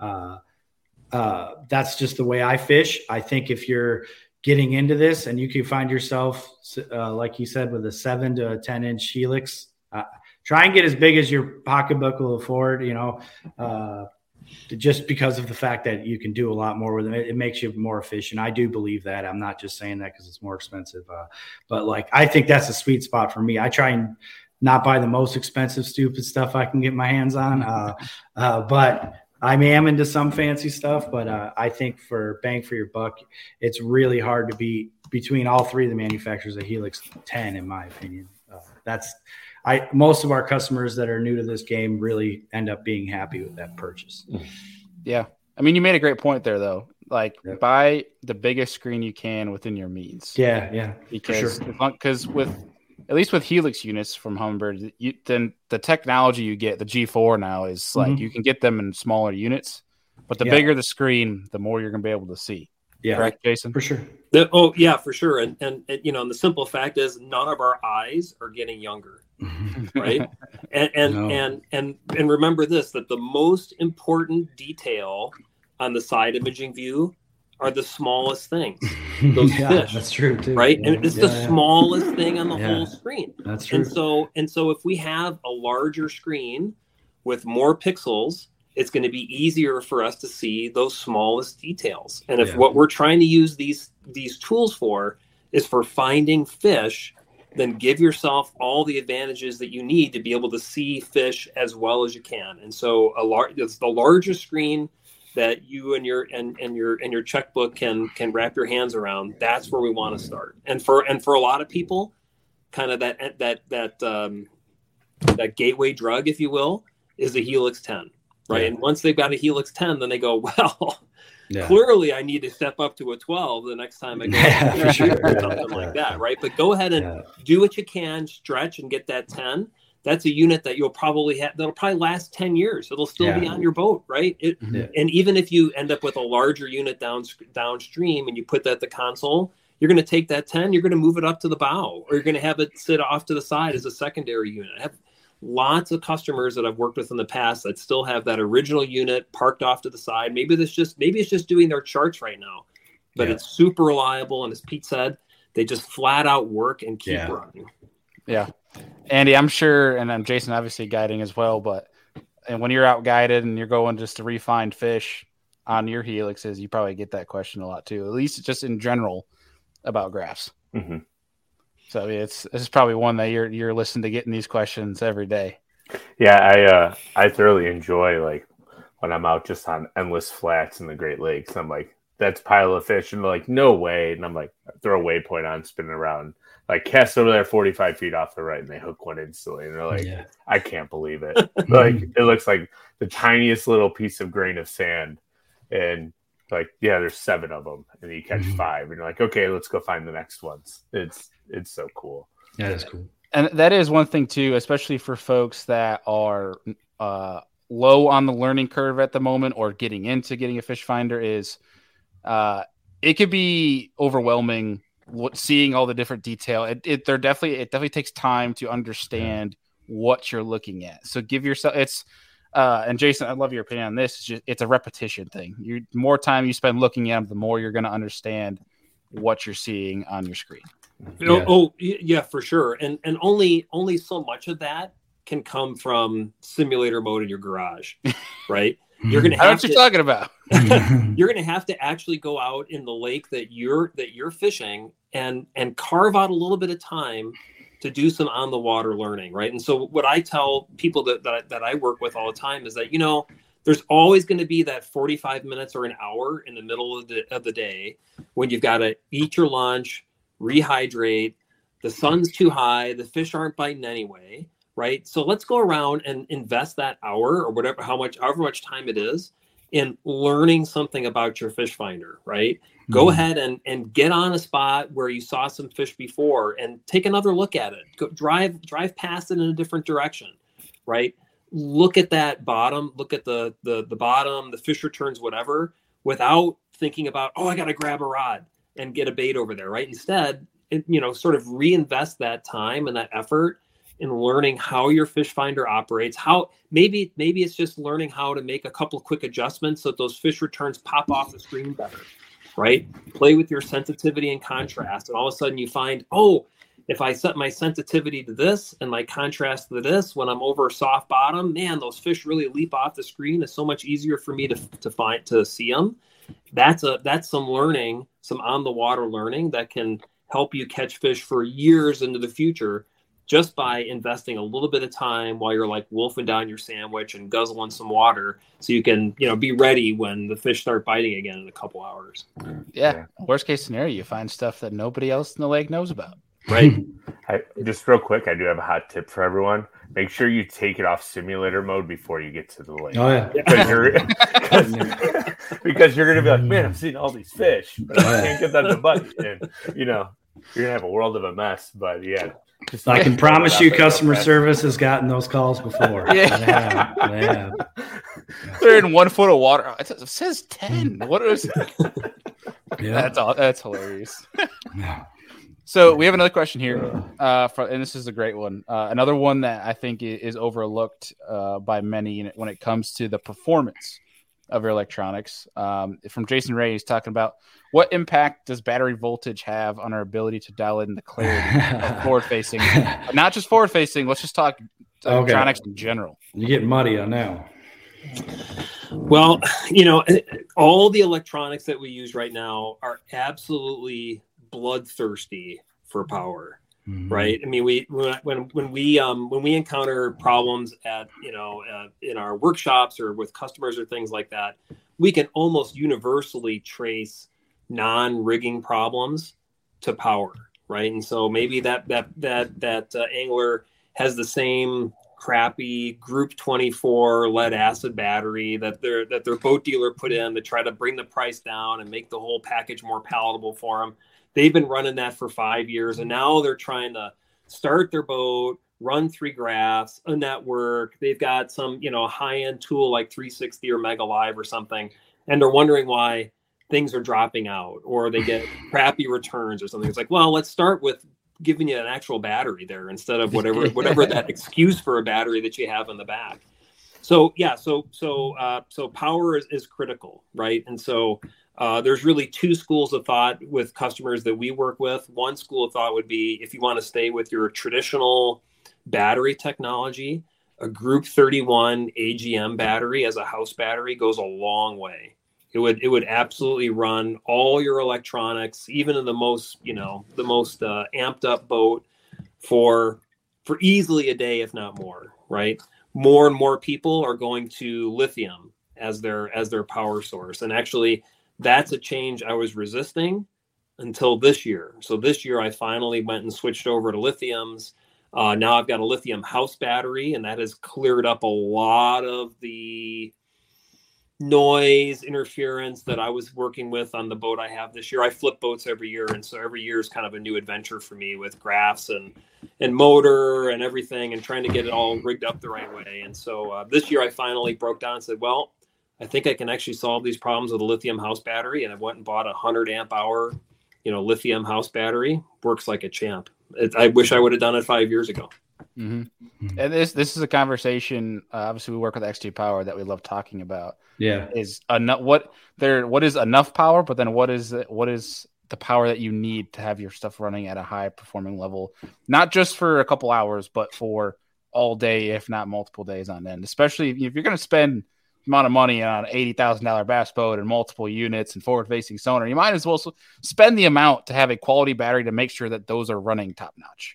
That's just the way I fish. I think if you're getting into this and you can find yourself, like you said, with a 7 to a 10-inch Helix, try and get as big as your pocketbook will afford. just because of the fact that you can do a lot more with them. It makes you more efficient. I do believe that. I'm not just saying that because it's more expensive. But like, I think that's a sweet spot for me. I try and not buy the most expensive, stupid stuff I can get my hands on. But I am into some fancy stuff, but I think for bang for your buck, it's really hard to beat between all three of the manufacturers of Helix 10, in my opinion. Most of our customers that are new to this game really end up being happy with that purchase. Yeah. I mean, you made a great point there, though. Like, buy the biggest screen you can within your means. Yeah. Because at least with Helix units from Humminbird, then the technology you get, the G4 now is like you can get them in smaller units, but the bigger the screen, the more you're going to be able to see. Yeah. Correct, Jason? For sure. For sure. And the simple fact is none of our eyes are getting younger. Right. And remember this, that the most important detail on the side imaging view are the smallest things. Those fish. That's true too. Right. Yeah. And it's the smallest thing on the whole screen. That's true. And so if we have a larger screen with more pixels, it's going to be easier for us to see those smallest details. And if what we're trying to use these tools for is for finding fish, then give yourself all the advantages that you need to be able to see fish as well as you can. And so it's the larger screen that you and your checkbook can wrap your hands around. That's where we want to start. And for a lot of people, kind of that gateway drug, if you will, is the Helix 10. Right. Yeah. And once they've got a Helix 10, then they go, well, clearly I need to step up to a 12 the next time I go or something like that. Right. But go ahead and do what you can, stretch and get that 10. That's a unit that you'll probably have that'll probably last 10 years. It'll still be on your boat. Right. And even if you end up with a larger unit downstream and you put that at the console, you're going to take that 10, you're going to move it up to the bow, or you're going to have it sit off to the side as a secondary unit. I have lots of customers that I've worked with in the past that still have that original unit parked off to the side. Maybe it's just doing their charts right now, but it's super reliable. And as Pete said, they just flat out work and keep running. Yeah. Andy, I'm sure, and I'm Jason obviously guiding as well, and when you're out guided and you're going just to refine fish on your Helixes, you probably get that question a lot too, at least just in general about graphs. Mm-hmm. So this is probably one that you're listening to getting these questions every day. Yeah, I thoroughly enjoy like when I'm out just on endless flats in the Great Lakes. I'm like, that's a pile of fish, and they're like, no way. And I'm like, throw a waypoint on, spinning around, like cast over there 45 feet off the right, and they hook one instantly. And they're like, I can't believe it. Like it looks like the tiniest little piece of grain of sand, and like there's 7 of them, and you catch 5, and you're like, okay, let's go find the next ones. It's so cool. Yeah, that's cool. And that is one thing too, especially for folks that are low on the learning curve at the moment or getting into getting a fish finder, is it could be overwhelming seeing all the different detail. It definitely takes time to understand what you're looking at. So give yourself and Jason, I love your opinion on this. It's a repetition thing. The more time you spend looking at them, the more you're going to understand what you're seeing on your screen. Yeah, for sure. And only so much of that can come from simulator mode in your garage, right? You're gonna have what you're talking about. You're gonna have to actually go out in the lake that you're fishing and carve out a little bit of time to do some on the water learning, right? And so what I tell people that I work with all the time is that there's always going to be that 45 minutes or an hour in the middle of the day when you've got to eat your lunch, rehydrate, the sun's too high, the fish aren't biting anyway, right? So let's go around and invest that hour or however much time it is in learning something about your fish finder, right? Go ahead and get on a spot where you saw some fish before and take another look at it. Go drive past it in a different direction, right? Look at that bottom, look at the bottom, the fish returns, whatever, without thinking about, I got to grab a rod and get a bait over there, right? Instead, sort of reinvest that time and that effort in learning how your fish finder operates. How maybe it's just learning how to make a couple of quick adjustments so that those fish returns pop off the screen better, right? Play with your sensitivity and contrast, and all of a sudden you find, if I set my sensitivity to this and my contrast to this, when I'm over a soft bottom, man, those fish really leap off the screen. It's so much easier for me to see them. That's some learning, some on the water learning that can help you catch fish for years into the future, just by investing a little bit of time while you're like wolfing down your sandwich and guzzling some water, so you can, be ready when the fish start biting again in a couple hours. Yeah. Worst case scenario, you find stuff that nobody else in the lake knows about. Right. Just real quick, I do have a hot tip for everyone. Make sure you take it off simulator mode before you get to the lake. Oh yeah. Because you're going to be like, man, I'm seeing all these fish, but I can't get them to bite. And, you're going to have a world of a mess. But yeah. I can promise you customer service has gotten those calls before. Yeah. They're in 1 foot of water. It says 10. What is Yeah. That's hilarious. So we have another question here, and this is a great one. Another one that I think is overlooked by many when it comes to the performance of your electronics. From Jason Ray, he's talking about what impact does battery voltage have on our ability to dial in the clarity of forward-facing, not just forward-facing. Let's just talk electronics in general. You get muddy on now. Well, all the electronics that we use right now are absolutely bloodthirsty for power. Mm-hmm. Right. I mean, when we encounter problems at, in our workshops or with customers or things like that, we can almost universally trace non-rigging problems to power. Right. And so maybe that angler has the same crappy Group 24 lead acid battery that their boat dealer put in to try to bring the price down and make the whole package more palatable for them. They've been running that for 5 years, and now they're trying to start their boat, run 3 graphs, a network. They've got some, high-end tool like 360 or Mega Live or something, and they're wondering why things are dropping out or they get crappy returns or something. It's like, well, let's start with giving you an actual battery there instead of whatever that excuse for a battery that you have in the back. So yeah, so power is critical, right? And so there's really 2 schools of thought with customers that we work with. One school of thought would be, if you want to stay with your traditional battery technology, a Group 31 AGM battery as a house battery goes a long way. It would absolutely run all your electronics, even in the most amped up boat for easily a day, if not more, right? More and more people are going to lithium as their power source. And actually, that's a change I was resisting until this year. So this year I finally went and switched over to lithiums. Now I've got a lithium house battery, and that has cleared up a lot of the noise interference that I was working with on the boat I have this year. I flip boats every year, and so every year is kind of a new adventure for me with graphs and motor and everything, and trying to get it all rigged up the right way. And so this year I finally broke down and said, well, I think I can actually solve these problems with a lithium house battery. And I went and bought a 100 amp hour, lithium house battery. Works like a champ. I wish I would have done it 5 years ago. Mm-hmm. And this is a conversation. Obviously, we work with XT Power that we love talking about. Yeah, is what is enough power, but then what is the power that you need to have your stuff running at a high performing level, not just for a couple hours, but for all day, if not multiple days on end. Especially if you're going to spend amount of money on an $80,000 bass boat and multiple units and forward-facing sonar, you might as well spend the amount to have a quality battery to make sure that those are running top notch.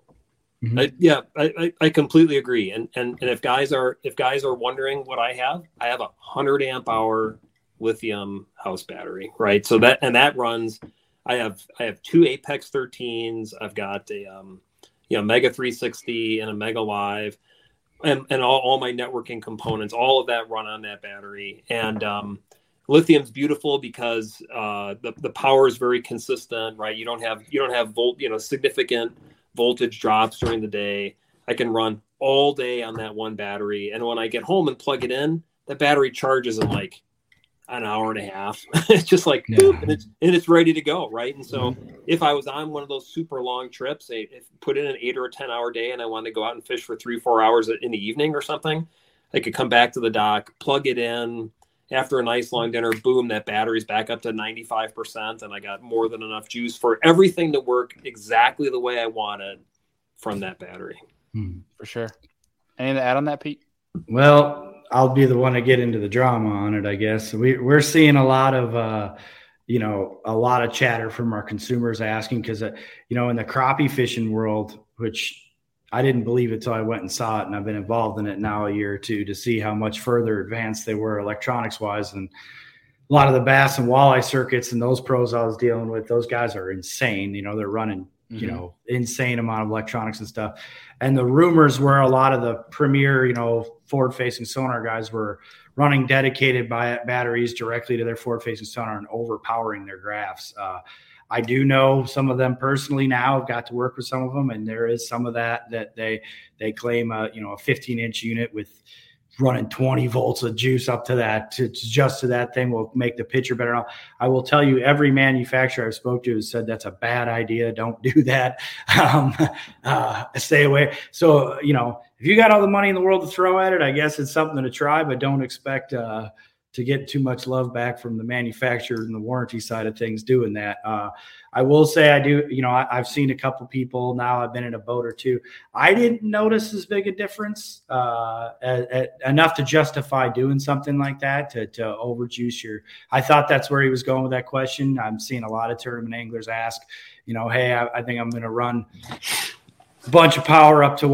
Mm-hmm. I completely agree. And if guys are wondering what I have a 100 amp hour lithium house battery, right? So that runs. I have 2 Apex 13s. I've got a Mega 360 and a Mega Live. And all my networking components, all of that run on that battery. And lithium's beautiful because the power is very consistent, right? You don't have significant voltage drops during the day. I can run all day on that one battery, and when I get home and plug it in, the battery charges in like an hour and a half. It's just like boop, and it's ready to go, right? And so if I was on one of those super long trips, put in an 8 or a 10 hour day, and I wanted to go out and fish for 3-4 hours in the evening or something, I could come back to the dock, plug it in, after a nice long dinner, boom, that battery's back up to 95%, and I got more than enough juice for everything to work exactly the way I wanted from that battery. For sure. Anything to add on that, Pete? Well, I'll be the one to get into the drama on it, I guess. We're seeing a lot of a lot of chatter from our consumers asking because in the crappie fishing world, which I didn't believe it till I went and saw it, and I've been involved in it now a year or two to see how much further advanced they were electronics wise. And a lot of the bass and walleye circuits and those pros I was dealing with, those guys are insane. They're running insane amount of electronics and stuff. And the rumors were a lot of the premier, forward facing sonar guys were running dedicated batteries directly to their forward facing sonar and overpowering their graphs. I do know some of them personally now. I've got to work with some of them, and there is some of that they claim a 15-inch unit with running 20 volts of juice up to that to that thing will make the picture better. I will tell you, every manufacturer I've spoke to has said that's a bad idea. Don't do that. Stay away. So if you got all the money in the world to throw at it, I guess it's something to try, but don't expect to get too much love back from the manufacturer and the warranty side of things doing that. I will say I do, I've seen a couple people now. I've been in a boat or two. I didn't notice as big a difference enough to justify doing something like that to overjuice I thought that's where he was going with that question. I'm seeing a lot of tournament anglers ask, hey, I think I'm going to run a bunch of power up to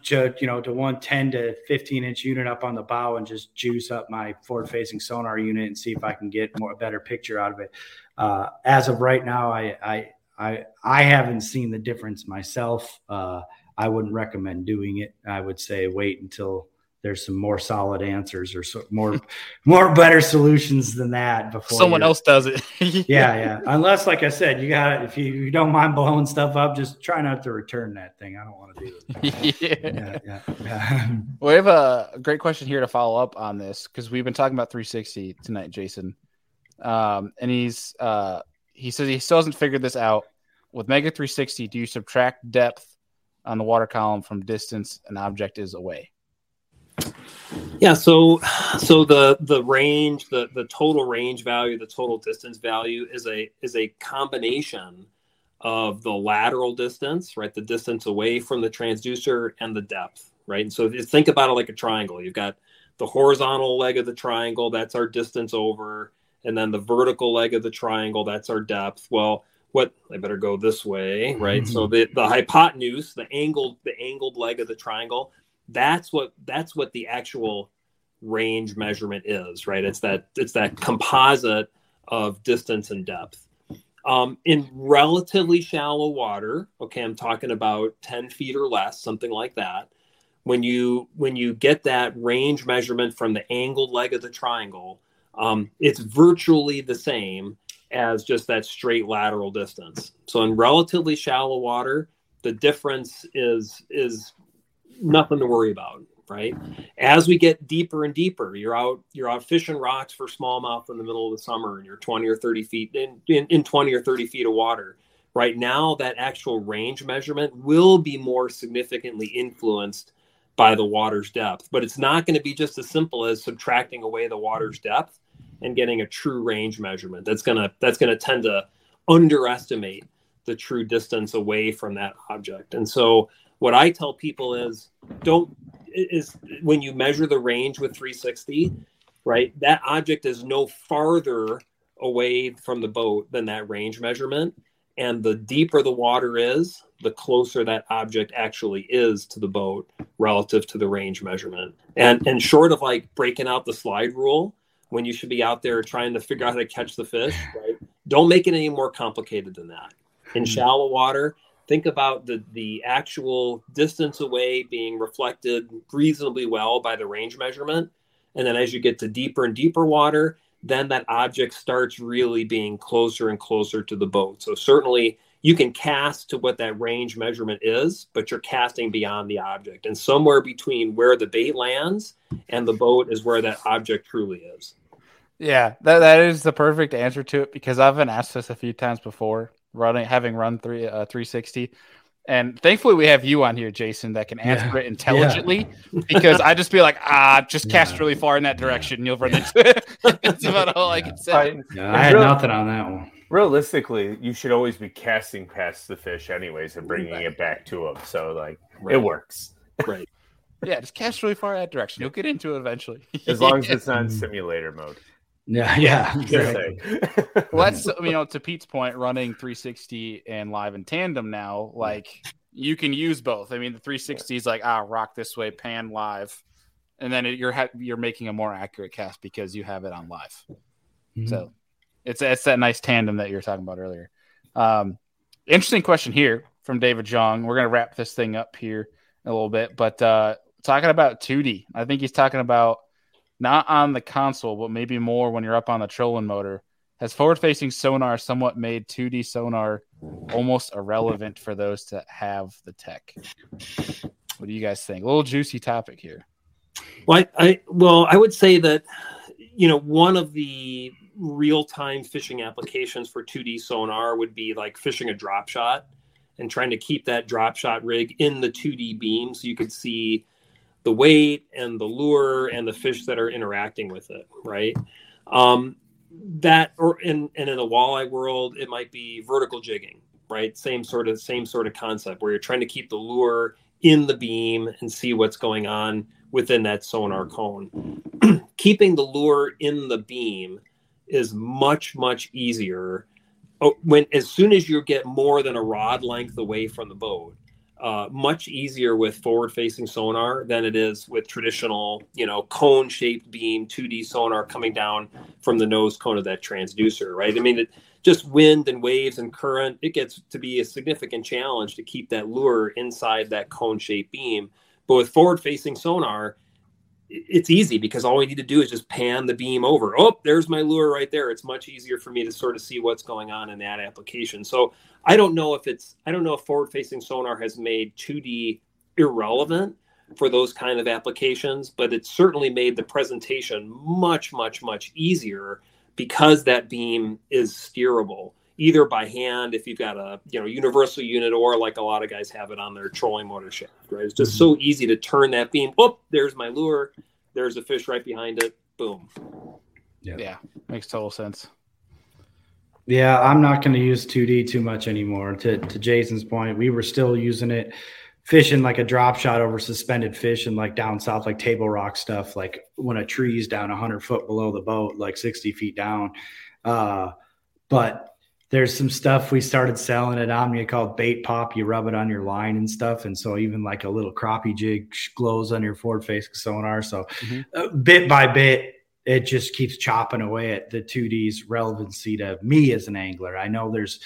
110 to 15-inch unit up on the bow and just juice up my forward-facing sonar unit and see if I can get a better picture out of it. As of right now, I haven't seen the difference myself. I wouldn't recommend doing it. I would say wait until there's some more solid answers or more better solutions than that before someone else does it. Yeah. Unless, like I said, if you don't mind blowing stuff up, just try not to return that thing. I don't want to do it. Yeah. We have a great question here to follow up on this because we've been talking about 360 tonight, Jason. And he says he still hasn't figured this out. With Mega 360, do you subtract depth on the water column from distance an object is away? Yeah, so the range, the total range value, the total distance value is a combination of the lateral distance, right, the distance away from the transducer, and the depth, right? And so if you think about it like a triangle, you've got the horizontal leg of the triangle, that's our distance over, and then the vertical leg of the triangle, that's our depth. Well, I better go this way, right? So the hypotenuse, the angled leg of the triangle, that's what the actual range measurement is, right? It's that composite of distance and depth. In relatively shallow water, okay, I'm talking about 10 feet or less, something like that. When you get that range measurement from the angled leg of the triangle, it's virtually the same as just that straight lateral distance. So in relatively shallow water, the difference is nothing to worry about, right? As we get deeper and deeper, you're out fishing rocks for smallmouth in the middle of the summer, and you're 20 or 30 feet in 20 or 30 feet of water. Right now, that actual range measurement will be more significantly influenced by the water's depth, but it's not going to be just as simple as subtracting away the water's depth and getting a true range measurement. That's going to tend to underestimate the true distance away from that object. And so what I tell people is when you measure the range with 360, right, that object is no farther away from the boat than that range measurement. And the deeper the water is, the closer that object actually is to the boat relative to the range measurement. And short of like breaking out the slide rule, when you should be out there trying to figure out how to catch the fish, right, don't make it any more complicated than that. In shallow water, think about the actual distance away being reflected reasonably well by the range measurement. And then as you get to deeper and deeper water, then that object starts really being closer and closer to the boat. So certainly you can cast to what that range measurement is, but you're casting beyond the object. And somewhere between where the bait lands and the boat is where that object truly is. Yeah, that is the perfect answer to it, because I've been asked this a few times before, having run 360, And thankfully we have you on here, Jason, that can answer it intelligently because I just be like, just cast really far in that direction and you'll run into it. That's about all I can say. I had nothing on that one. Realistically, you should always be casting past the fish anyways and bringing it back to them. So, it works. Right. Yeah, just cast really far in that direction. You'll get into it eventually. As long as it's not in simulator mode. Yeah. Exactly. Well, that's, to Pete's point, running 360 and live in tandem now, you can use both. I mean, the 360 is rock this way, pan live, and then you're making a more accurate cast because you have it on live. Mm-hmm. So it's that nice tandem that you were talking about earlier. Interesting question here from David Jong. We're going to wrap this thing up here in a little bit, but talking about 2D, I think he's talking about not on the console, but maybe more when you're up on the trolling motor. Has forward-facing sonar somewhat made 2D sonar almost irrelevant for those that have the tech? What do you guys think? A little juicy topic here. Well, I would say that, one of the real-time fishing applications for 2D sonar would be like fishing a drop shot and trying to keep that drop shot rig in the 2D beam so you could see the weight and the lure and the fish that are interacting with it, right? That, or in the walleye world, it might be vertical jigging, right? Same sort of concept where you're trying to keep the lure in the beam and see what's going on within that sonar cone. Keeping the lure in the beam is much, much easier as soon as you get more than a rod length away from the boat. Much easier with forward-facing sonar than it is with traditional, cone-shaped beam 2D sonar coming down from the nose cone of that transducer, right? I mean, just wind and waves and current, it gets to be a significant challenge to keep that lure inside that cone-shaped beam. But with forward-facing sonar, it's easy because all we need to do is just pan the beam over. Oh, there's my lure right there. It's much easier for me to sort of see what's going on in that application. So I don't know if forward-facing sonar has made 2D irrelevant for those kind of applications, but it certainly made the presentation much, much, much easier because that beam is steerable either by hand if you've got a universal unit or like a lot of guys have it on their trolling motor shaft, right? It's just so easy to turn that beam. Oh, there's my lure. There's a fish right behind it. Boom. Yeah, makes total sense. Yeah, I'm not going to use 2D too much anymore. To Jason's point, we were still using it fishing like a drop shot over suspended fish and like down south, like Table Rock stuff, like when a tree's down 100 foot below the boat, like 60 feet down. But there's some stuff we started selling at Omnia called bait pop. You rub it on your line and stuff. And so even like a little crappie jig glows on your forward facing sonar. So bit by bit, it just keeps chopping away at the 2D's relevancy to me as an angler. I know there's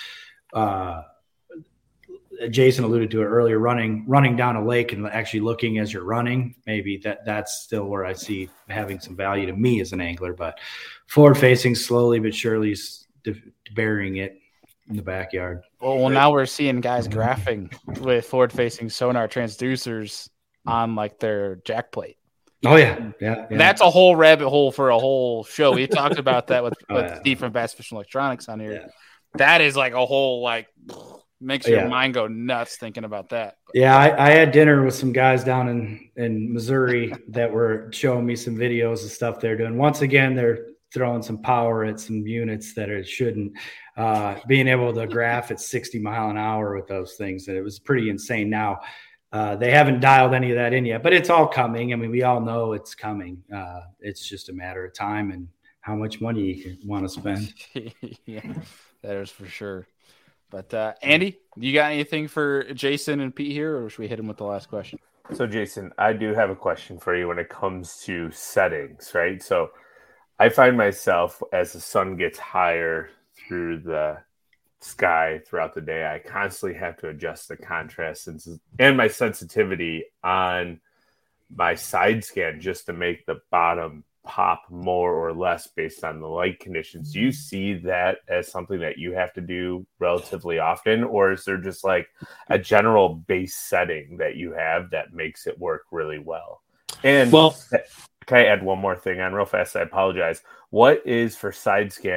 Jason alluded to it earlier, running down a lake and actually looking as you're running. Maybe that's still where I see having some value to me as an angler, but forward facing slowly but surely is burying it in the backyard. Well, now we're seeing guys graphing with forward-facing sonar transducers on like their jack plate. Oh yeah. That's a whole rabbit hole for a whole show. We talked about that with Steve from Bass Fishing Electronics on here. Yeah. That is like a whole makes your mind go nuts thinking about that. Yeah, I had dinner with some guys down in Missouri that were showing me some videos and stuff they're doing. Once again, they're throwing some power at some units that it shouldn't, being able to graph at 60 mile an hour with those things. And it was pretty insane. Now they haven't dialed any of that in yet, but it's all coming. I mean, we all know it's coming. It's just a matter of time and how much money you want to spend. Yeah, that is for sure. But Andy, you got anything for Jason and Pete here, or should we hit him with the last question? So Jason, I do have a question for you when it comes to settings, right? So I find myself as the sun gets higher through the sky throughout the day, I constantly have to adjust the contrast and my sensitivity on my side scan just to make the bottom pop more or less based on the light conditions. Do you see that as something that you have to do relatively often, or is there just like a general base setting that you have that makes it work really well? And can I add one more thing on real fast? I apologize. What is for side scan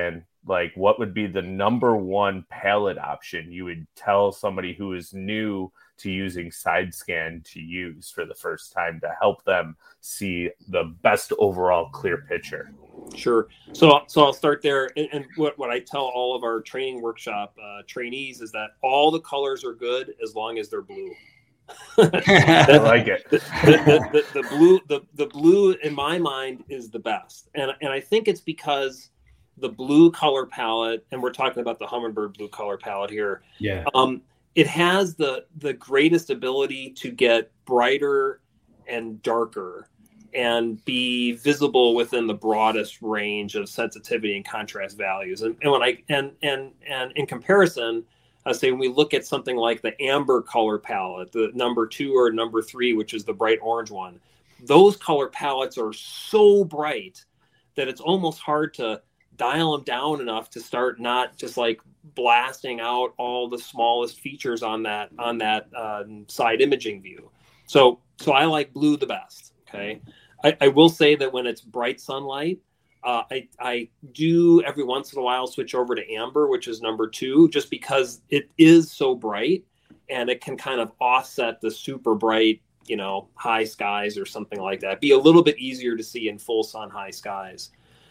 like what would be the number one palette option you would tell somebody who is new to using side scan to use for the first time to help them see the best overall clear picture? Sure. So I'll start there. And what I tell all of our training workshop trainees is that all the colors are good as long as they're blue. I like it. The blue in my mind is the best. And I think it's because the blue color palette, and we're talking about the Humminbird blue color palette here. Yeah. It has the greatest ability to get brighter and darker and be visible within the broadest range of sensitivity and contrast values. And in comparison, I say when we look at something like the amber color palette, the number 2 or number 3, which is the bright orange one, those color palettes are so bright that it's almost hard to dial them down enough to start not just like blasting out all the smallest features on that side imaging view. So I like blue the best. Okay. I will say that when it's bright sunlight, I do every once in a while switch over to amber, which is number 2, just because it is so bright and it can kind of offset the super bright, high skies or something like that. Be a little bit easier to see in full sun high skies.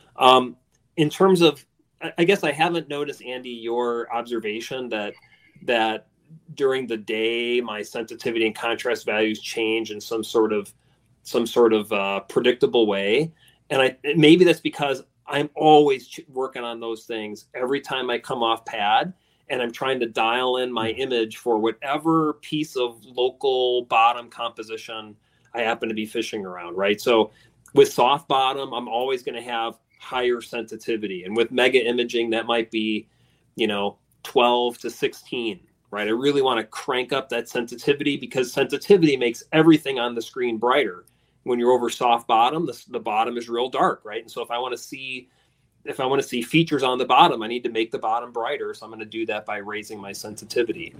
In terms of, I guess I haven't noticed, Andy, your observation that during the day my sensitivity and contrast values change in some sort of predictable way. And maybe that's because I'm always working on those things every time I come off pad, and I'm trying to dial in my image for whatever piece of local bottom composition I happen to be fishing around, right? So with soft bottom, I'm always going to have higher sensitivity. And with mega imaging, that might be, 12 to 16, right? I really want to crank up that sensitivity because sensitivity makes everything on the screen brighter. When you're over soft bottom, the bottom is real dark, right? And so if I want to see features on the bottom, I need to make the bottom brighter. So I'm going to do that by raising my sensitivity.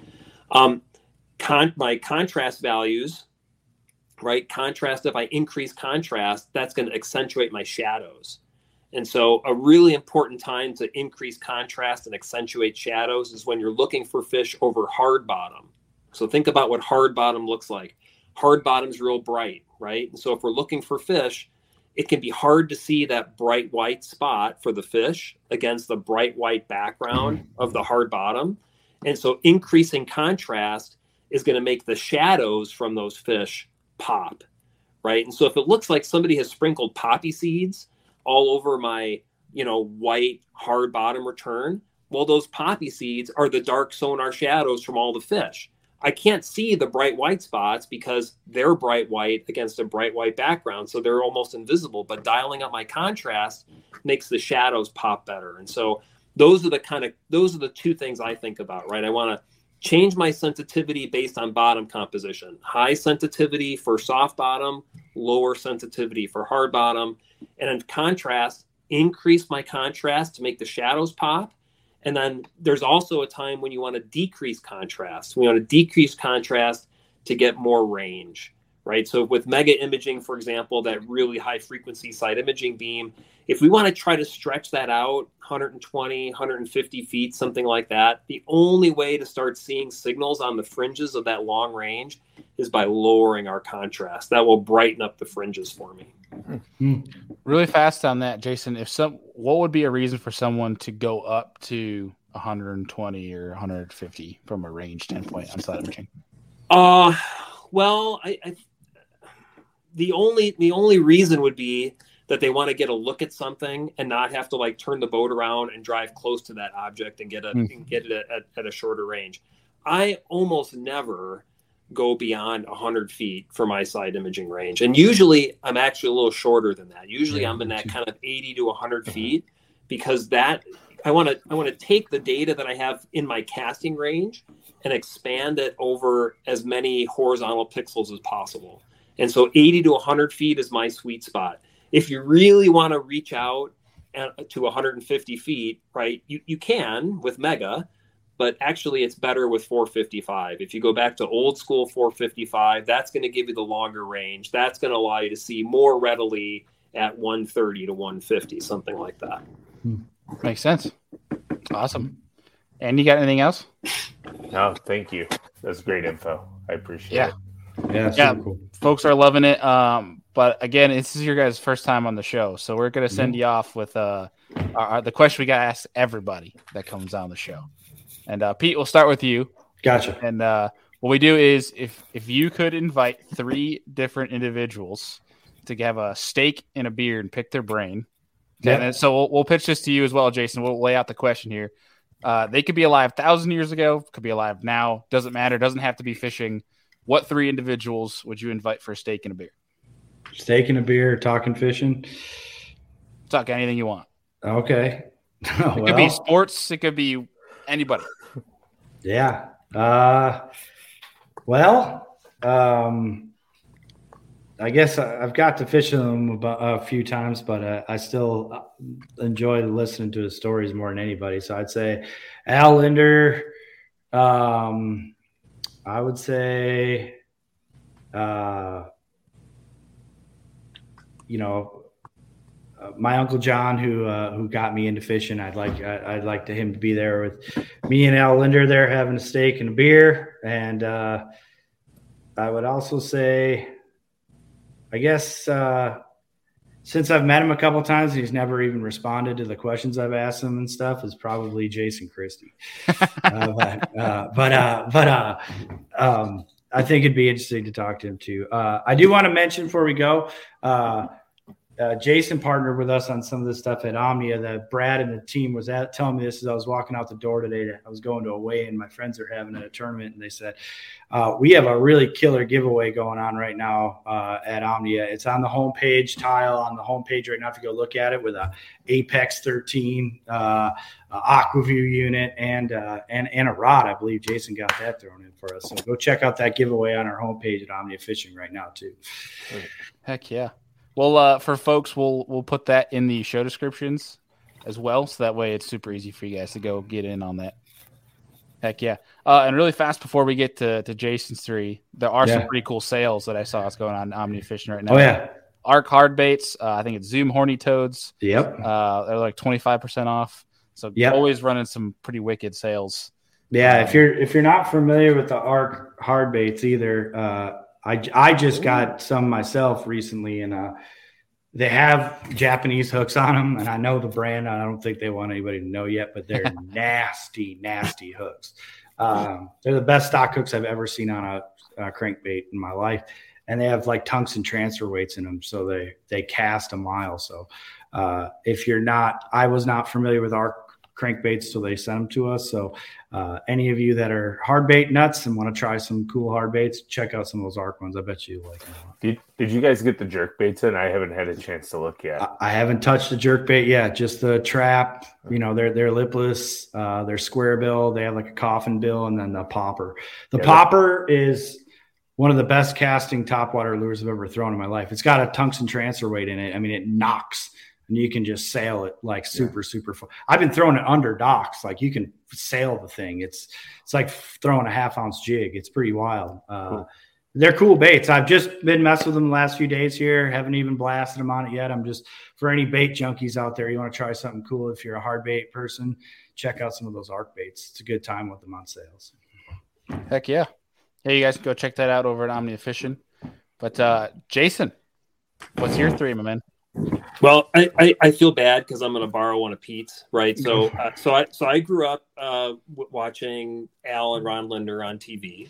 My contrast values, right? Contrast, if I increase contrast, that's going to accentuate my shadows. And so a really important time to increase contrast and accentuate shadows is when you're looking for fish over hard bottom. So think about what hard bottom looks like. Hard bottom's real bright, right? And so if we're looking for fish, it can be hard to see that bright white spot for the fish against the bright white background of the hard bottom. And so increasing contrast is going to make the shadows from those fish pop, right? And so if it looks like somebody has sprinkled poppy seeds all over my, white hard bottom return, well, those poppy seeds are the dark sonar shadows from all the fish. I can't see the bright white spots because they're bright white against a bright white background. So they're almost invisible, but dialing up my contrast makes the shadows pop better. And so those are the 2 things I think about, right? I want to change my sensitivity based on bottom composition. High sensitivity for soft bottom, lower sensitivity for hard bottom. And in contrast, increase my contrast to make the shadows pop. And then there's also a time when you want to decrease contrast. We want to decrease contrast to get more range, right? So with mega imaging, for example, that really high frequency side imaging beam, if we want to try to stretch that out 120, 150 feet, something like that, the only way to start seeing signals on the fringes of that long range is by lowering our contrast. That will brighten up the fringes for me. Really fast on that, Jason. What would be a reason for someone to go up to 120 or 150 from a range standpoint on side imaging? Well, the only reason would be that they want to get a look at something and not have to turn the boat around and drive close to that object and get it at a shorter range. I almost never go beyond 100 feet for my side imaging range. And usually I'm actually a little shorter than that. Usually I'm in that kind of 80 to 100 feet because I want to take the data that I have in my casting range and expand it over as many horizontal pixels as possible. And so 80 to 100 feet is my sweet spot. If you really want to reach out to 150 feet, right, you can with Mega, but actually it's better with 455. If you go back to old school 455, that's going to give you the longer range. That's going to allow you to see more readily at 130 to 150, something like that. Makes sense. Awesome. And you got anything else? No, thank you. That's great info. I appreciate it. Yeah, cool. Folks are loving it. But again, this is your guys' first time on the show, so we're gonna send you off with the question we got to ask everybody that comes on the show. And Pete, we'll start with you. Gotcha. And what we do is, if you could invite 3 different individuals to have a steak and a beer and pick their brain, and so we'll pitch this to you as well, Jason. We'll lay out the question here. They could be alive 1,000 years ago, could be alive now. Doesn't matter. Doesn't have to be fishing. What 3 individuals would you invite for a steak and a beer? Steak and a beer, talking fishing. Talk anything you want. Okay. It could be sports. It could be anybody. Yeah. I guess I've got to fish them a few times, but I still enjoy listening to his stories more than anybody. So I'd say Al Linder. I would say, my Uncle John, who got me into fishing. I'd like him to be there with me and Al Linder there having a steak and a beer. And I would also say, I guess since I've met him a couple of times, he's never even responded to the questions I've asked him and stuff, is probably Jason Christie. I think it'd be interesting to talk to him too. I do want to mention before we go, Jason partnered with us on some of this stuff at Omnia that Brad and the team was telling me this as I was walking out the door today. I was going to a weigh and my friends are having a tournament, and they said, we have a really killer giveaway going on right now at Omnia. It's on the homepage tile on the homepage right now if you go look at it, with a Apex 13 Aquaview unit and a rod. I believe Jason got that thrown in for us. So go check out that giveaway on our homepage at Omnia Fishing right now too. Heck yeah. Well, for folks, we'll put that in the show descriptions as well, so that way it's super easy for you guys to go get in on that. Heck yeah. And really fast before we get to Jason's 3, there are some pretty cool sales that I saw is going on in Omni Fishing right now. Oh, yeah. Arc hard baits. I think it's Zoom horny toads. Yep. They're like 25% off. So always running some pretty wicked sales. Yeah. If you're not familiar with the Arc hard baits either, I just got some myself recently, and they have Japanese hooks on them, and I know the brand. I don't think they want anybody to know yet, but they're nasty, nasty hooks. They're the best stock hooks I've ever seen on a crankbait in my life, and they have like tungsten transfer weights in them, so they cast a mile. So if you're not, I was not familiar with our crankbaits, so they sent them to us. So any of you that are hard bait nuts and want to try some cool hard baits, check out some of those Arc ones. I bet you like them. Did you guys get the jerk baits in? I haven't had a chance to look yet. I haven't touched the jerk bait yet, just the trap. They're lipless, they're square bill, they have like a coffin bill, and then the popper. The popper is one of the best casting topwater lures I've ever thrown in my life. It's got a tungsten transfer weight in it. I mean, it knocks. And you can just sail it like super fun. I've been throwing it under docks. Like you can sail the thing. It's like throwing a 1/2-ounce jig. It's pretty wild. Cool. They're cool baits. I've just been messing with them the last few days here. Haven't even blasted them on it yet. I'm just, for any bait junkies out there, you want to try something cool. If you're a hard bait person, check out some of those Arc baits. It's a good time with them on sales. Heck yeah. Hey, you guys can go check that out over at Omnia Fishing. But Jason, what's your 3, my man? Well, I feel bad because I'm going to borrow one of Pete's, right? So I grew up watching Al and Ron Linder on TV.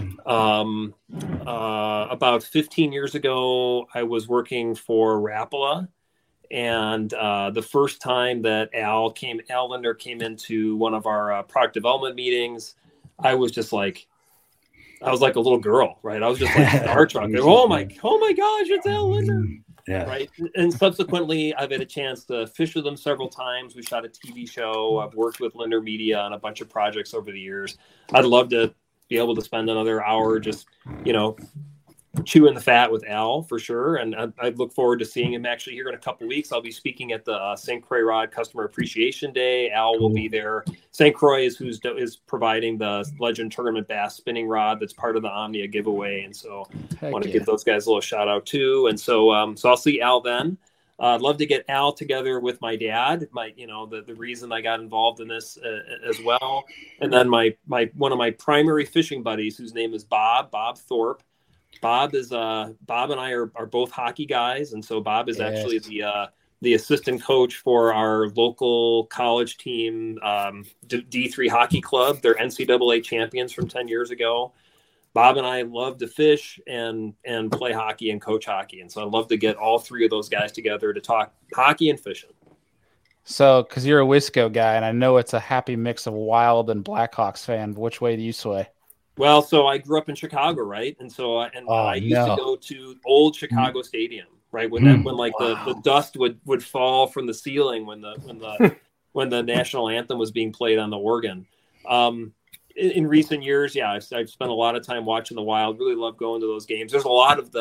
About 15 years ago, I was working for Rapala, and the first time that Al Linder came into one of our product development meetings, I was like a little girl, right? I was just like starstruck. Oh my gosh, it's Al Linder. Yeah. Right. And subsequently, I've had a chance to fish with them several times. We shot a TV show. I've worked with Linder Media on a bunch of projects over the years. I'd love to be able to spend another hour just, chewing the fat with Al for sure. And I look forward to seeing him actually here in a couple of weeks. I'll be speaking at the St. Croix Rod Customer Appreciation Day. Al will be there. St. Croix is providing the Legend Tournament Bass spinning rod that's part of the Omnia giveaway. And so I want to give those guys a little shout out too. And so I'll see Al then. I'd love to get Al together with my dad. The reason I got involved in this as well, and then my one of my primary fishing buddies, whose name is Bob Thorpe. Bob and I are both hockey guys, and so Bob is actually the assistant coach for our local college team, D3 Hockey Club. They're NCAA champions from 10 years ago. Bob and I love to fish and play hockey and coach hockey. And so I'd love to get all three of those guys together to talk hockey and fishing. So, because you're a Wisco guy, and I know it's a happy mix of Wild and Blackhawks fan, which way do you sway? Well, so I grew up in Chicago, right? And so I used to go to old Chicago Stadium, right? When the dust would fall from the ceiling when the national anthem was being played on the organ. In recent years, I've spent a lot of time watching the Wild. Really love going to those games. There's a lot of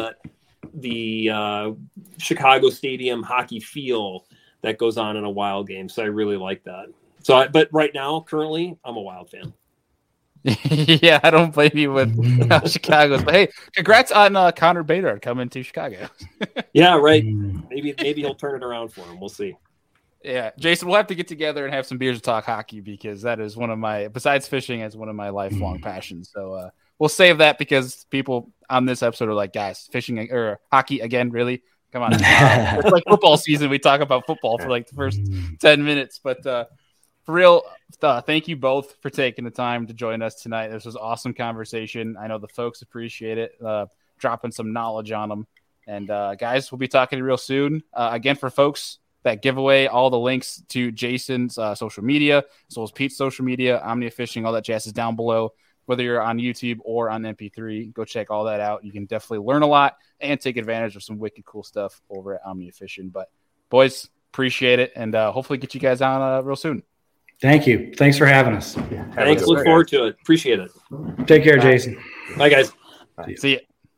the Chicago Stadium hockey feel that goes on in a Wild game, so I really like that. But right now, currently, I'm a Wild fan. Yeah, I don't blame you with Chicago's. But hey, congrats on Connor Bedard coming to Chicago. Yeah, right. Maybe he'll turn it around for him. We'll see. Yeah, Jason, we'll have to get together and have some beers to talk hockey, because that is one of my, besides fishing, is one of my lifelong passions. So we'll save that, because people on this episode are like, guys, fishing or hockey again, really? Come on. It's like football season. We talk about football for like the first 10 minutes. But for real, thank you both for taking the time to join us tonight. This was an awesome conversation. I know the folks appreciate it, dropping some knowledge on them. And guys, we'll be talking real soon. Again, for folks that giveaway, all the links to Jason's social media, as well as Pete's social media, Omnia Fishing, all that jazz is down below. Whether you're on YouTube or on MP3, go check all that out. You can definitely learn a lot and take advantage of some wicked cool stuff over at Omnia Fishing. But boys, appreciate it, and hopefully get you guys on real soon. Thank you. Thanks for having us. Thanks. Look forward to it. Appreciate it. Take care, Jason. Bye, guys. Bye. See ya.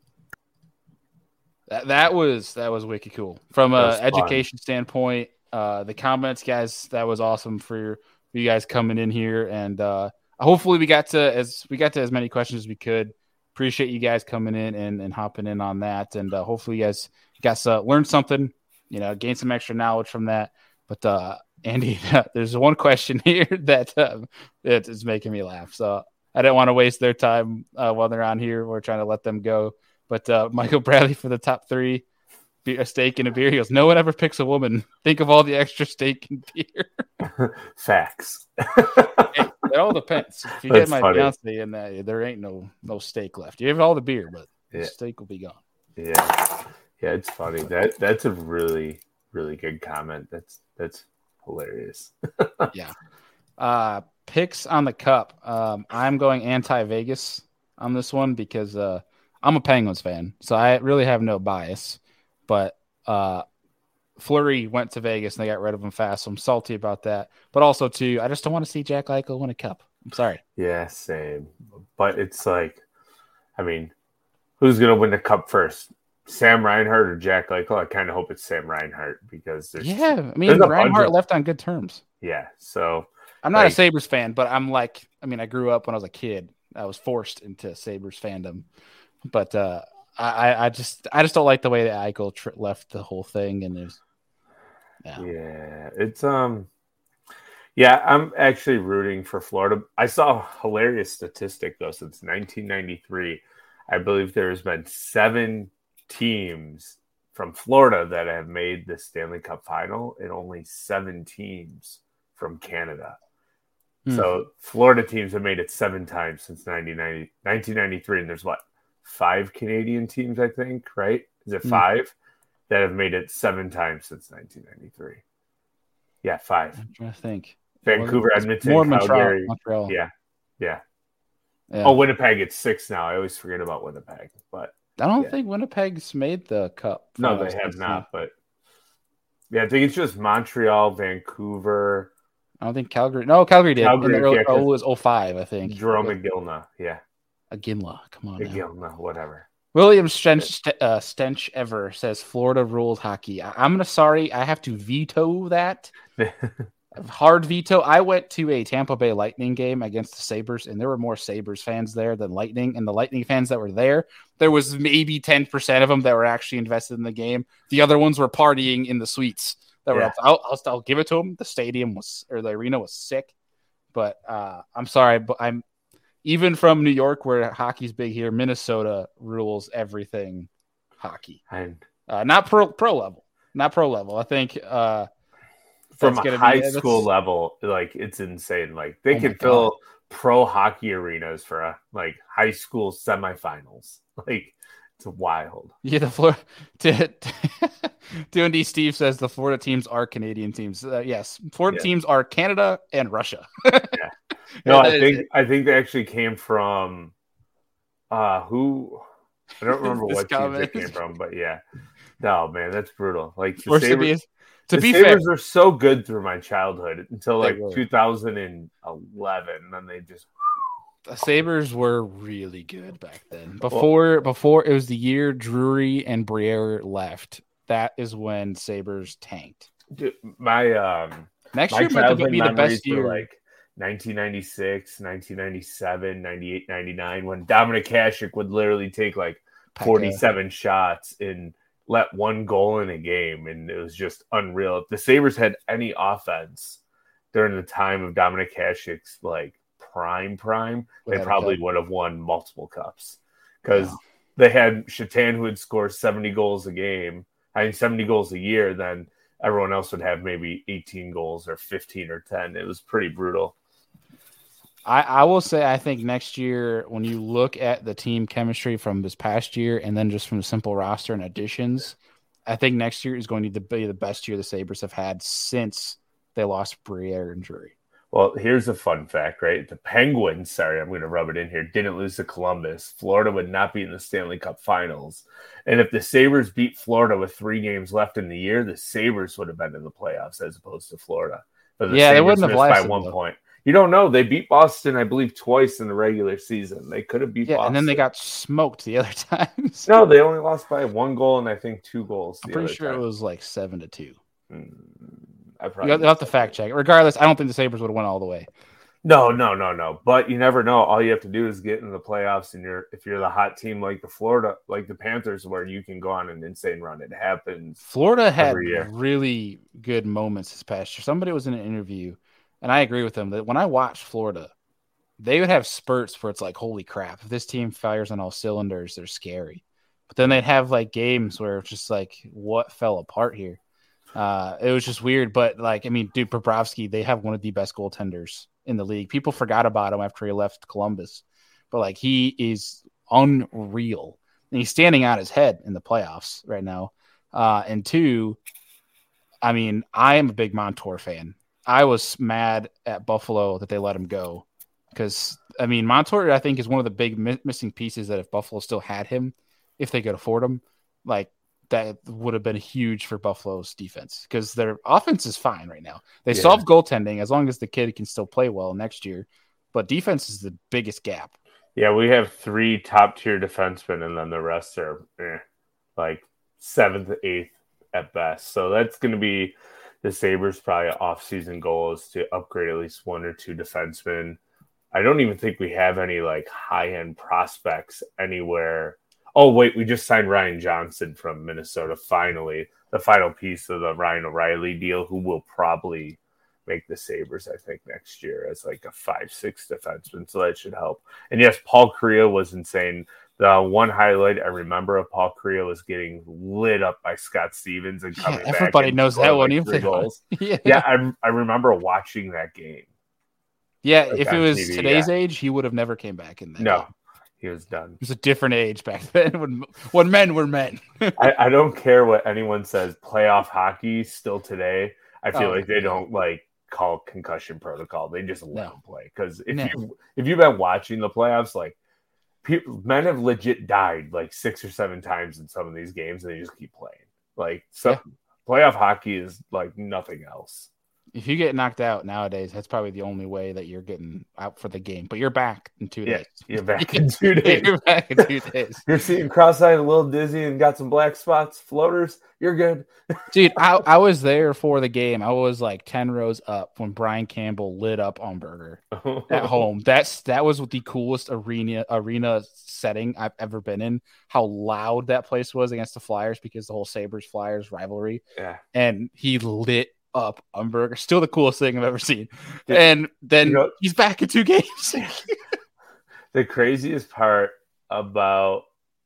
That was wicked cool from an education standpoint. The comments, guys, that was awesome for you guys coming in here, and hopefully we got to as many questions as we could. Appreciate you guys coming in and hopping in on that, and hopefully you guys learned something, gain some extra knowledge from that. But Andy, there's one question here that is making me laugh, so I didn't want to waste their time while they're on here. We're trying to let them go. But Michael Bradley for the top 3, a steak and a beer. He goes, no one ever picks a woman. Think of all the extra steak and beer. Facts. It all depends. If you get my fiance in that, there ain't no steak left. You have all the beer, but the steak will be gone. Yeah, it's funny. That's a really, really good comment. That's hilarious. Yeah. Picks on the cup. I'm going anti-Vegas on this one, because I'm a Penguins fan, so I really have no bias. But Fleury went to Vegas, and they got rid of him fast, so I'm salty about that. But also, too, I just don't want to see Jack Eichel win a cup. I'm sorry. Yeah, same. But it's like, I mean, who's going to win the cup first? Sam Reinhart or Jack Eichel? I kind of hope it's Sam Reinhart, because Reinhart left on good terms. Yeah, so I'm not a Sabres fan, but I'm like, I grew up when I was a kid. I was forced into Sabres fandom. But I just don't like the way that Eichel left the whole thing, and it's I'm actually rooting for Florida. I saw a hilarious statistic though. Since 1993, I believe there's been 7 teams from Florida that have made the Stanley Cup final, and only 7 teams from Canada. So Florida teams have made it 7 times since 1993, and there's 5 Canadian teams, I think, right? Is it 5 that have made it 7 times since 1993? Yeah, 5. I'm trying to think. Vancouver, Edmonton, Calgary. Montreal. Yeah. Oh, Winnipeg, it's 6 now. I always forget about Winnipeg, but I don't think Winnipeg's made the cup. No, they have not. But I think it's just Montreal, Vancouver. I don't think Calgary. No, Calgary did. It was 05, I think. Jerome Iginla, Iginla, come on. Iginla, whatever. William Stench Ever says Florida rules hockey. I'm sorry, I have to veto that. Hard veto. I went to a Tampa Bay Lightning game against the Sabres, and there were more Sabres fans there than Lightning. And the Lightning fans that were there was maybe 10% of them that were actually invested in the game. The other ones were partying in the suites. That were I'll give it to them. The stadium the arena was sick. But I'm sorry, but I'm even from New York, where hockey's big here. Minnesota rules everything hockey. Not pro level. Not pro level. I think. From a high school level, like it's insane. Like they can fill pro hockey arenas for like high school semifinals. Like it's wild. Yeah, the Florida D&D Steve says the Florida teams are Canadian teams. Yes, Florida teams are Canada and Russia. Yeah. No, I think they actually came from who I don't remember what teams they came from, but yeah. No, man, that's brutal. Like the Sabres. To be Sabres fair, were so good through my childhood until like 2011. Then they just the Sabres were really good back then. Before it was the year Drury and Briere left. That is when Sabres tanked. Dude, my next year might be the best year. Like 1996, 1997, 98, 99, when Dominic Hasek would literally take like 47 shots and let one goal in a game, and it was just unreal. If the Sabres had any offense during the time of Dominic Hasek's like prime, they probably would have won multiple cups because they had Shatan who would score 70 goals a game, 70 goals a year. Then everyone else would have maybe 18 goals or 15 or 10. It was pretty brutal. I will say, I think next year, when you look at the team chemistry from this past year and then just from the simple roster and additions, I think next year is going to be the best year the Sabres have had since they lost Briere and Drury. Well, here's a fun fact, right? The Penguins, I'm going to rub it in here, didn't lose to Columbus. Florida would not be in the Stanley Cup Finals. And if the Sabres beat Florida with 3 games left in the year, the Sabres would have been in the playoffs as opposed to Florida. But the Sabres they wouldn't have lasted by 1 point. You don't know. They beat Boston, I believe, twice in the regular season. They could have beat Boston. And then they got smoked the other times. No, they only lost by 1 goal and I think 2 goals. I'm pretty sure it was like 7-2. You'll have to fact check. Regardless, I don't think the Sabres would have went all the way. No. But you never know. All you have to do is get in the playoffs, and if you're the hot team like the Panthers, where you can go on an insane run. It happens. Florida had really good moments this past year. Somebody was in an interview, and I agree with them that when I watched Florida, they would have spurts where it's like, holy crap, if this team fires on all cylinders, they're scary. But then they'd have like games where it's just like, what fell apart here? It was just weird. But dude, Bobrovsky, they have one of the best goaltenders in the league. People forgot about him after he left Columbus, but he is unreal. And he's standing on his head in the playoffs right now. And 2, I am a big Montour fan. I was mad at Buffalo that they let him go because, Montour, I think, is one of the big missing pieces that if Buffalo still had him, if they could afford him, that would have been huge for Buffalo's defense because their offense is fine right now. They solved goaltending as long as the kid can still play well next year, but defense is the biggest gap. Yeah, we have 3 top-tier defensemen, and then the rest are 7th, 8th at best. So that's going to be the Sabres' probably off-season goal is to upgrade at least 1 or 2 defensemen. I don't even think we have any high-end prospects anywhere. Oh, wait, we just signed Ryan Johnson from Minnesota, finally. The final piece of the Ryan O'Reilly deal, who will probably make the Sabres, I think, next year as a 5-6 defenseman. So that should help. And yes, Paul Kariya was insane. The one highlight I remember of Paul Kariya was getting lit up by Scott Stevens and coming back. Everybody knows that one. I remember watching that game. Yeah, if it was TV, today's age, he would have never came back in that game. He was done. It was a different age back then when men were men. I don't care what anyone says. Playoff hockey still today, I feel like they don't call concussion protocol. They just let them play. Because if you've been watching the playoffs, men have legit died 6 or 7 times in some of these games, and they just keep playing. Playoff hockey is like nothing else. if you get knocked out nowadays, that's probably the only way that you're getting out for the game. But you're back in 2 days. You're back in 2 days. You're back in 2 days. You're seeing cross-eyed, a little dizzy, and got some black spots, floaters. You're good. Dude, I was there for the game. I was like 10 rows up when Brian Campbell lit up Umberger at home. That was the coolest arena setting I've ever been in. How loud that place was against the Flyers because the whole Sabres-Flyers rivalry. Yeah. And he lit up Umberger. Still the coolest thing I've ever seen. And then he's back in 2 games. The craziest part about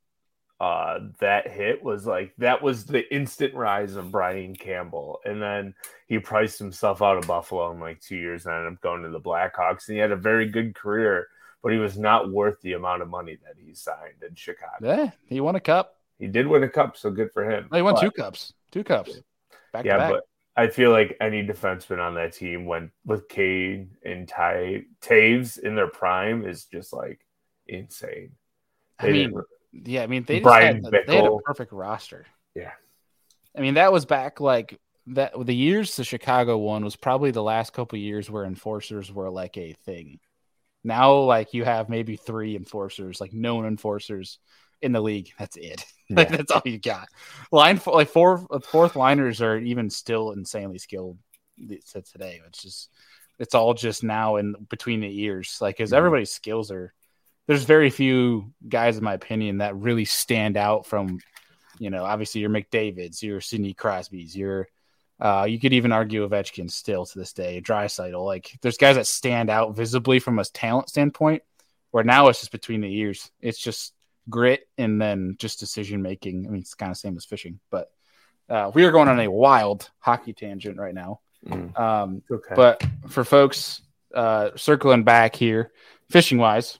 that hit was like that was the instant rise of Brian Campbell, and then he priced himself out of Buffalo in like 2 years and ended up going to the Blackhawks, and he had a very good career, but he was not worth the amount of money that he signed in Chicago. Yeah, he won a cup. He did win a cup, so good for him. He won 2 cups. 2 cups. Back to back. But I feel like any defenseman on that team went with Cade and Taves in their prime is just like insane. They had a perfect roster. Yeah. I mean, that was back like that. The years the Chicago won was probably the last couple of years where enforcers were like a thing. Now, like you have maybe 3 enforcers, like known enforcers in the league. That's it. Like that's all you got. Fourth liners are even still insanely skilled today. It's all just now in between the ears. Like, because everybody's skills are. There's very few guys, in my opinion, that really stand out from, obviously your McDavids, your Sidney Crosbys, you could even argue Ovechkin still to this day, Draisaitl. Like there's guys that stand out visibly from a talent standpoint, where now it's just between the ears. It's just grit and then just decision making. I mean, it's kind of same as fishing, but we are going on a wild hockey tangent right now. Okay. But for folks circling back here, fishing wise,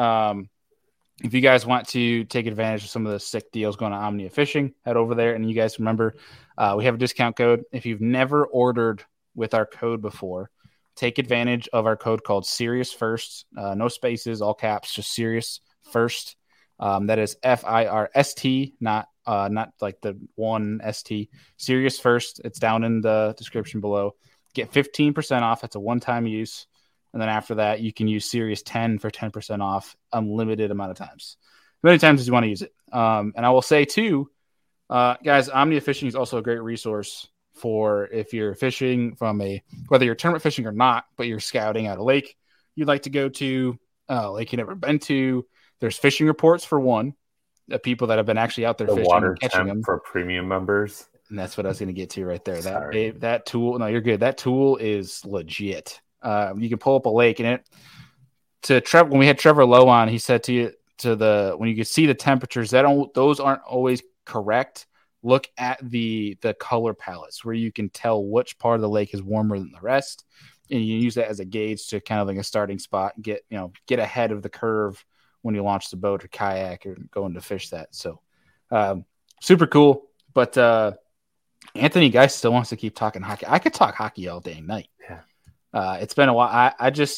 if you guys want to take advantage of some of the sick deals going on Omnia Fishing, head over there. And you guys remember, we have a discount code. If you've never ordered with our code before, take advantage of our code called Serious First. No spaces, all caps, just Serious First. That is FIRST, not like the one ST. Serious First. It's down in the description below. Get 15% off. It's a one-time use. And then after that, you can use Serious 10 for 10% off, unlimited amount of times. Many times as you want to use it. And I will say, too, guys, Omnia Fishing is also a great resource for if you're fishing whether you're tournament fishing or not, but you're scouting out a lake you'd like to go to, a lake you've never been to. There's fishing reports for one, the people that have been actually out there fishing and catching them. For premium members. And that's what I was going to get to right there. That tool, no, you're good. That tool is legit. You can pull up a lake and when we had Trevor Lowe on, he said when you can see the temperatures, those aren't always correct. Look at the color palettes where you can tell which part of the lake is warmer than the rest. And you use that as a gauge to kind of like a starting spot, get ahead of the curve when you launch the boat or kayak or going to fish that. So super cool. But Anthony Geist still wants to keep talking hockey. I could talk hockey all day and night. Yeah. It's been a while.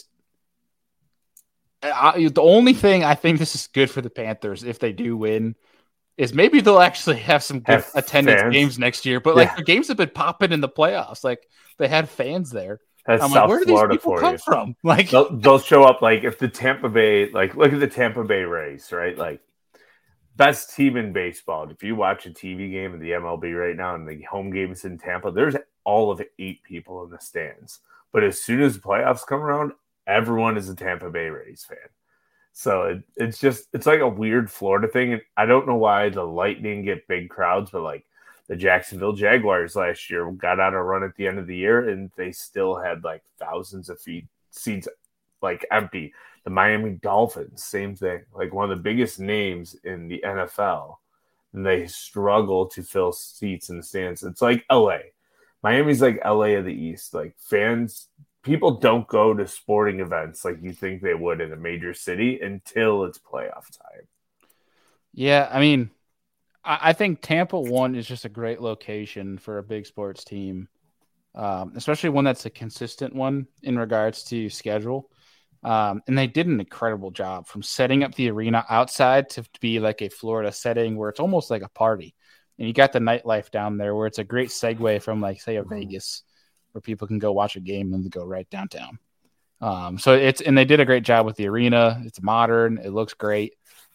The only thing I think this is good for the Panthers if they do win is maybe they'll actually have some good attendance games next year. But like the games have been popping in the playoffs. Like they had fans there. That's I'm South like, where do these Florida people come from? Like they'll show up. Like if the Tampa Bay, like look at the Tampa Bay Rays, right? Like best team in baseball. If you watch a TV game of the MLB right now and the home games in Tampa, there's all of 8 people in the stands. But as soon as the playoffs come around, everyone is a Tampa Bay Rays fan. So it's like a weird Florida thing. And I don't know why the Lightning get big crowds, but like the Jacksonville Jaguars last year got on a run at the end of the year and they still had like thousands of seats like empty. The Miami Dolphins, same thing. Like one of the biggest names in the NFL. And they struggle to fill seats in the stands. It's like LA. Miami's like LA of the East. Like people don't go to sporting events like you think they would in a major city until it's playoff time. Yeah, I mean, I think Tampa 1 is just a great location for a big sports team, especially one that's a consistent one in regards to schedule. And they did an incredible job from setting up the arena outside to be like a Florida setting where it's almost like a party. And you got the nightlife down there where it's a great segue from like, say, a Vegas where people can go watch a game and go right downtown. So and they did a great job with the arena. It's modern. It looks great.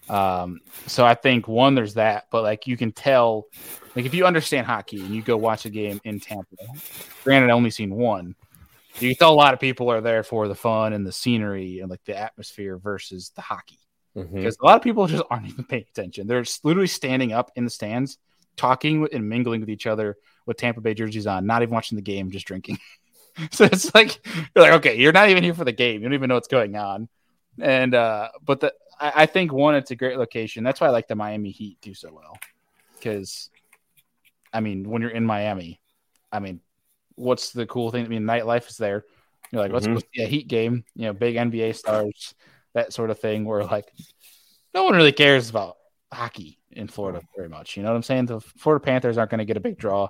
So I think there's that, but like you can tell, like if you understand hockey and you go watch a game in Tampa, granted I only seen one, you can tell a lot of people are there for the fun and the scenery and like the atmosphere versus the hockey. Because a lot of people just aren't even paying attention. They're literally standing up in the stands, talking and mingling with each other with Tampa Bay jerseys on, not even watching the game, just drinking. So it's like, you're like, okay, you're not even here for the game. You don't even know what's going on. And, but I think it's a great location. That's why I like the Miami Heat do so well. Because, I mean, when you're in Miami, I mean, what's the cool thing? I mean, nightlife is there. You're like, let's go see a Heat game, big NBA stars, that sort of thing, where like no one really cares about hockey in Florida very much. You know what I'm saying? The Florida Panthers aren't going to get a big draw.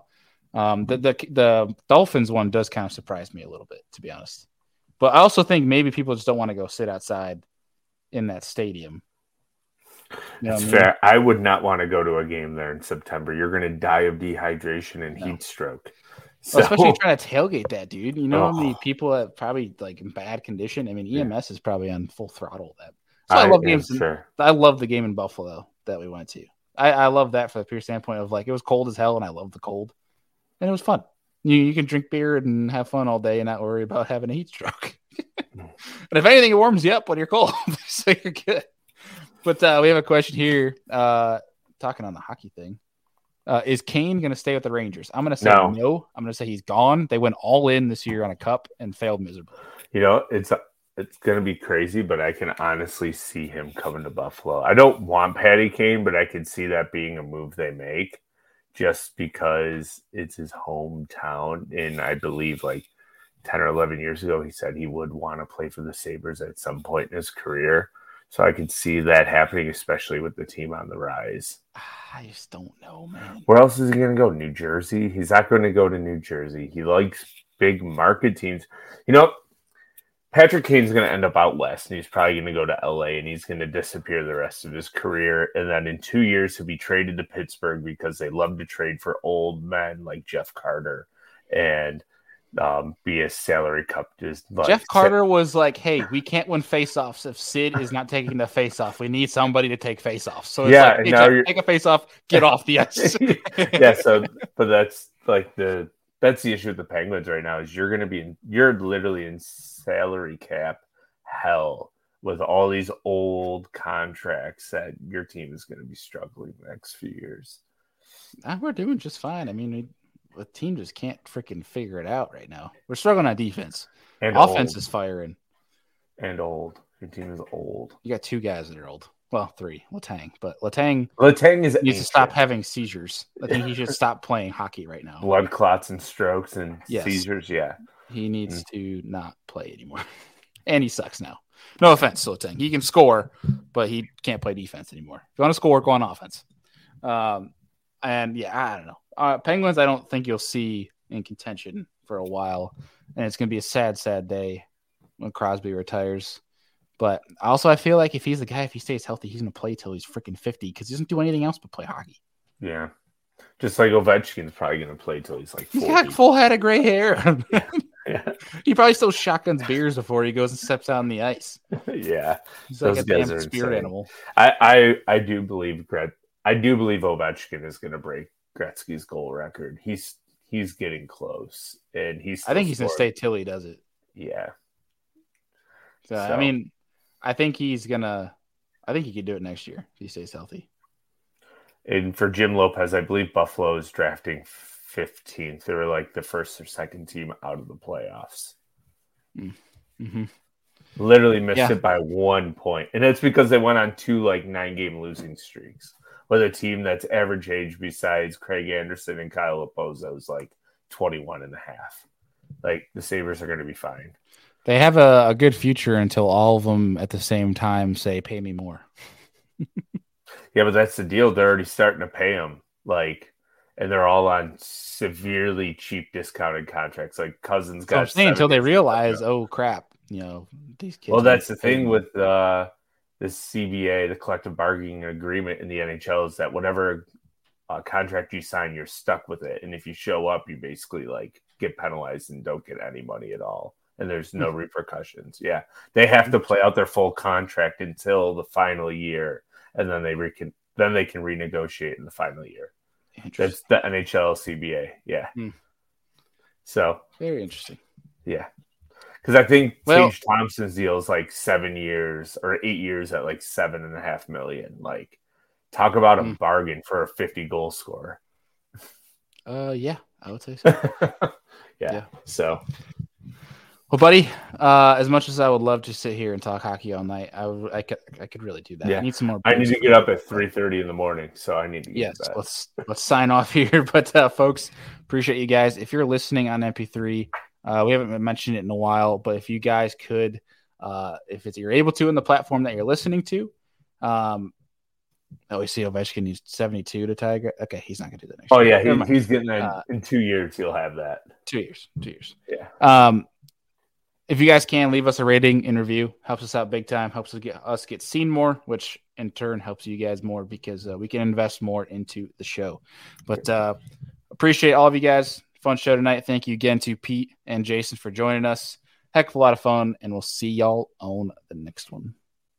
The Dolphins one does kind of surprise me a little bit, to be honest. But I also think maybe people just don't want to go sit outside in that stadium. That's fair. I would not want to go to a game there in September. You're going to die of dehydration and heat stroke. So, especially trying to tailgate that, dude. You know how many people that probably like in bad condition? I mean, EMS is probably on full throttle. So I love games. I love the game in Buffalo that we went to. I love that for the pure standpoint of like it was cold as hell and I love the cold. And it was fun. You can drink beer and have fun all day and not worry about having a heat stroke. And if anything, it warms you up when you're cold. So you're good. But we have a question here. Talking on the hockey thing. Is Kane going to stay with the Rangers? I'm going to say no. I'm going to say he's gone. They went all in this year on a cup and failed miserably. It's going to be crazy, but I can honestly see him coming to Buffalo. I don't want Patty Kane, but I can see that being a move they make just because it's his hometown. And I believe like 10 or 11 years ago, he said he would want to play for the Sabres at some point in his career. So I can see that happening, especially with the team on the rise. I just don't know, man. Where else is he going to go? New Jersey? He's not going to go to New Jersey. He likes big market teams. Patrick Kane's going to end up out west, and he's probably going to go to LA, and he's going to disappear the rest of his career. And then in 2 years, he'll be traded to Pittsburgh because they love to trade for old men like Jeff Carter and be a salary cup. Jeff Carter was like, hey, we can't win faceoffs if Sid is not taking the faceoff. We need somebody to take faceoffs. So it's like, hey, Jeff, take a faceoff, get off the ice. But that's like that's the issue with the Penguins right now is you're literally in salary cap hell with all these old contracts that your team is going to be struggling the next few years. We're doing just fine. I mean, the team just can't freaking figure it out right now. We're struggling on defense. And offense is firing. And old. Your team is old. You got two guys that are old. Well, three. Letang. But Letang needs to stop having seizures. I think he should stop playing hockey right now. Blood clots and strokes and seizures, yeah. He needs to not play anymore. And he sucks now. No offense to Letang. He can score, but he can't play defense anymore. If you want to score, go on offense. And yeah, I don't know. Penguins, I don't think you'll see in contention for a while. And it's going to be a sad, sad day when Crosby retires. But also, I feel like if he's the guy, if he stays healthy, he's going to play till he's freaking 50 because he doesn't do anything else but play hockey. Yeah. Just like Ovechkin's probably going to play till he's like 40. He's got full head of gray hair. Yeah. He probably still shotguns beers before he goes and steps out on the ice. Yeah. He's like a damn spirit animal. I do believe Ovechkin is going to break Gretzky's goal record. He's getting close, and I think he's going to stay till he does it. Yeah. So I mean, I think he could do it next year if he stays healthy. And for Jim Lopez, I believe Buffalo is drafting 15th. They were like the first or second team out of the playoffs. Mm-hmm. Literally missed it by 1 point, and it's because they went on 2 9-game losing streaks. With a team that's average age besides Craig Anderson and Kyle Opozo is like 21 and a half. Like the Sabres are going to be fine. They have a good future until all of them at the same time say, pay me more. Yeah, but that's the deal. They're already starting to pay them. And they're all on severely cheap discounted contracts. Like Cousins got. So until they realize, oh crap, these kids. Well, that's the thing with this CBA, the collective bargaining agreement in the NHL, is that whatever contract you sign, you're stuck with it. And if you show up, you basically get penalized and don't get any money at all. And there's no repercussions. Yeah. They have to play out their full contract until the final year, and then they can renegotiate in the final year. That's the NHL CBA. Yeah. So very interesting. Yeah. Because I think Tage Thompson's deal is like 7 years or 8 years at like $7.5 million. Like, talk about a bargain for a 50-goal scorer. Yeah, I would say so. Yeah. So, well, buddy, as much as I would love to sit here and talk hockey all night, I could really do that. Yeah. I need some more. I need to get up at 3:30 in the morning, so I need to get to bed. Let's sign off here. But folks, appreciate you guys. If you're listening on MP3. We haven't mentioned it in a while, but if you guys could, if you're able to in the platform that you're listening to, we see Ovechkin needs 72 to tie. Okay, he's not going to do that next year. Yeah, he's getting that in 2 years. He'll have that. 2 years. 2 years. Yeah. If you guys can leave us a rating and review, helps us out big time. Helps us get seen more, which in turn helps you guys more because we can invest more into the show. But appreciate all of you guys. Fun show tonight. Thank you again to Pete and Jason for joining us. Heck of a lot of fun, and we'll see y'all on the next one.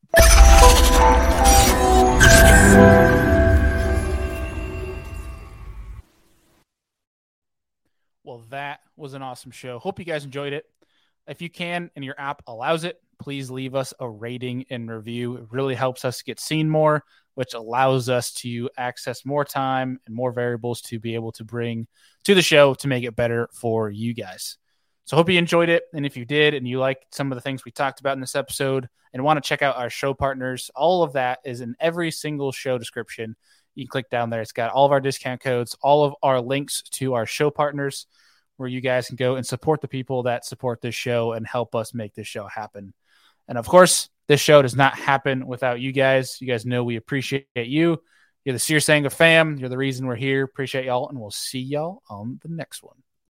Well, that was an awesome show. Hope you guys enjoyed it. If you can and your app allows it, please leave us a rating and review. It really helps us get seen more, which allows us to access more time and more variables to be able to bring to the show to make it better for you guys. So hope you enjoyed it. And if you did and you liked some of the things we talked about in this episode and want to check out our show partners, all of that is in every single show description. You can click down there. It's got all of our discount codes, all of our links to our show partners where you guys can go and support the people that support this show and help us make this show happen. And of course, this show does not happen without you guys. You guys know we appreciate you. You're the Searsanger fam. You're the reason we're here. Appreciate y'all, and we'll see y'all on the next one.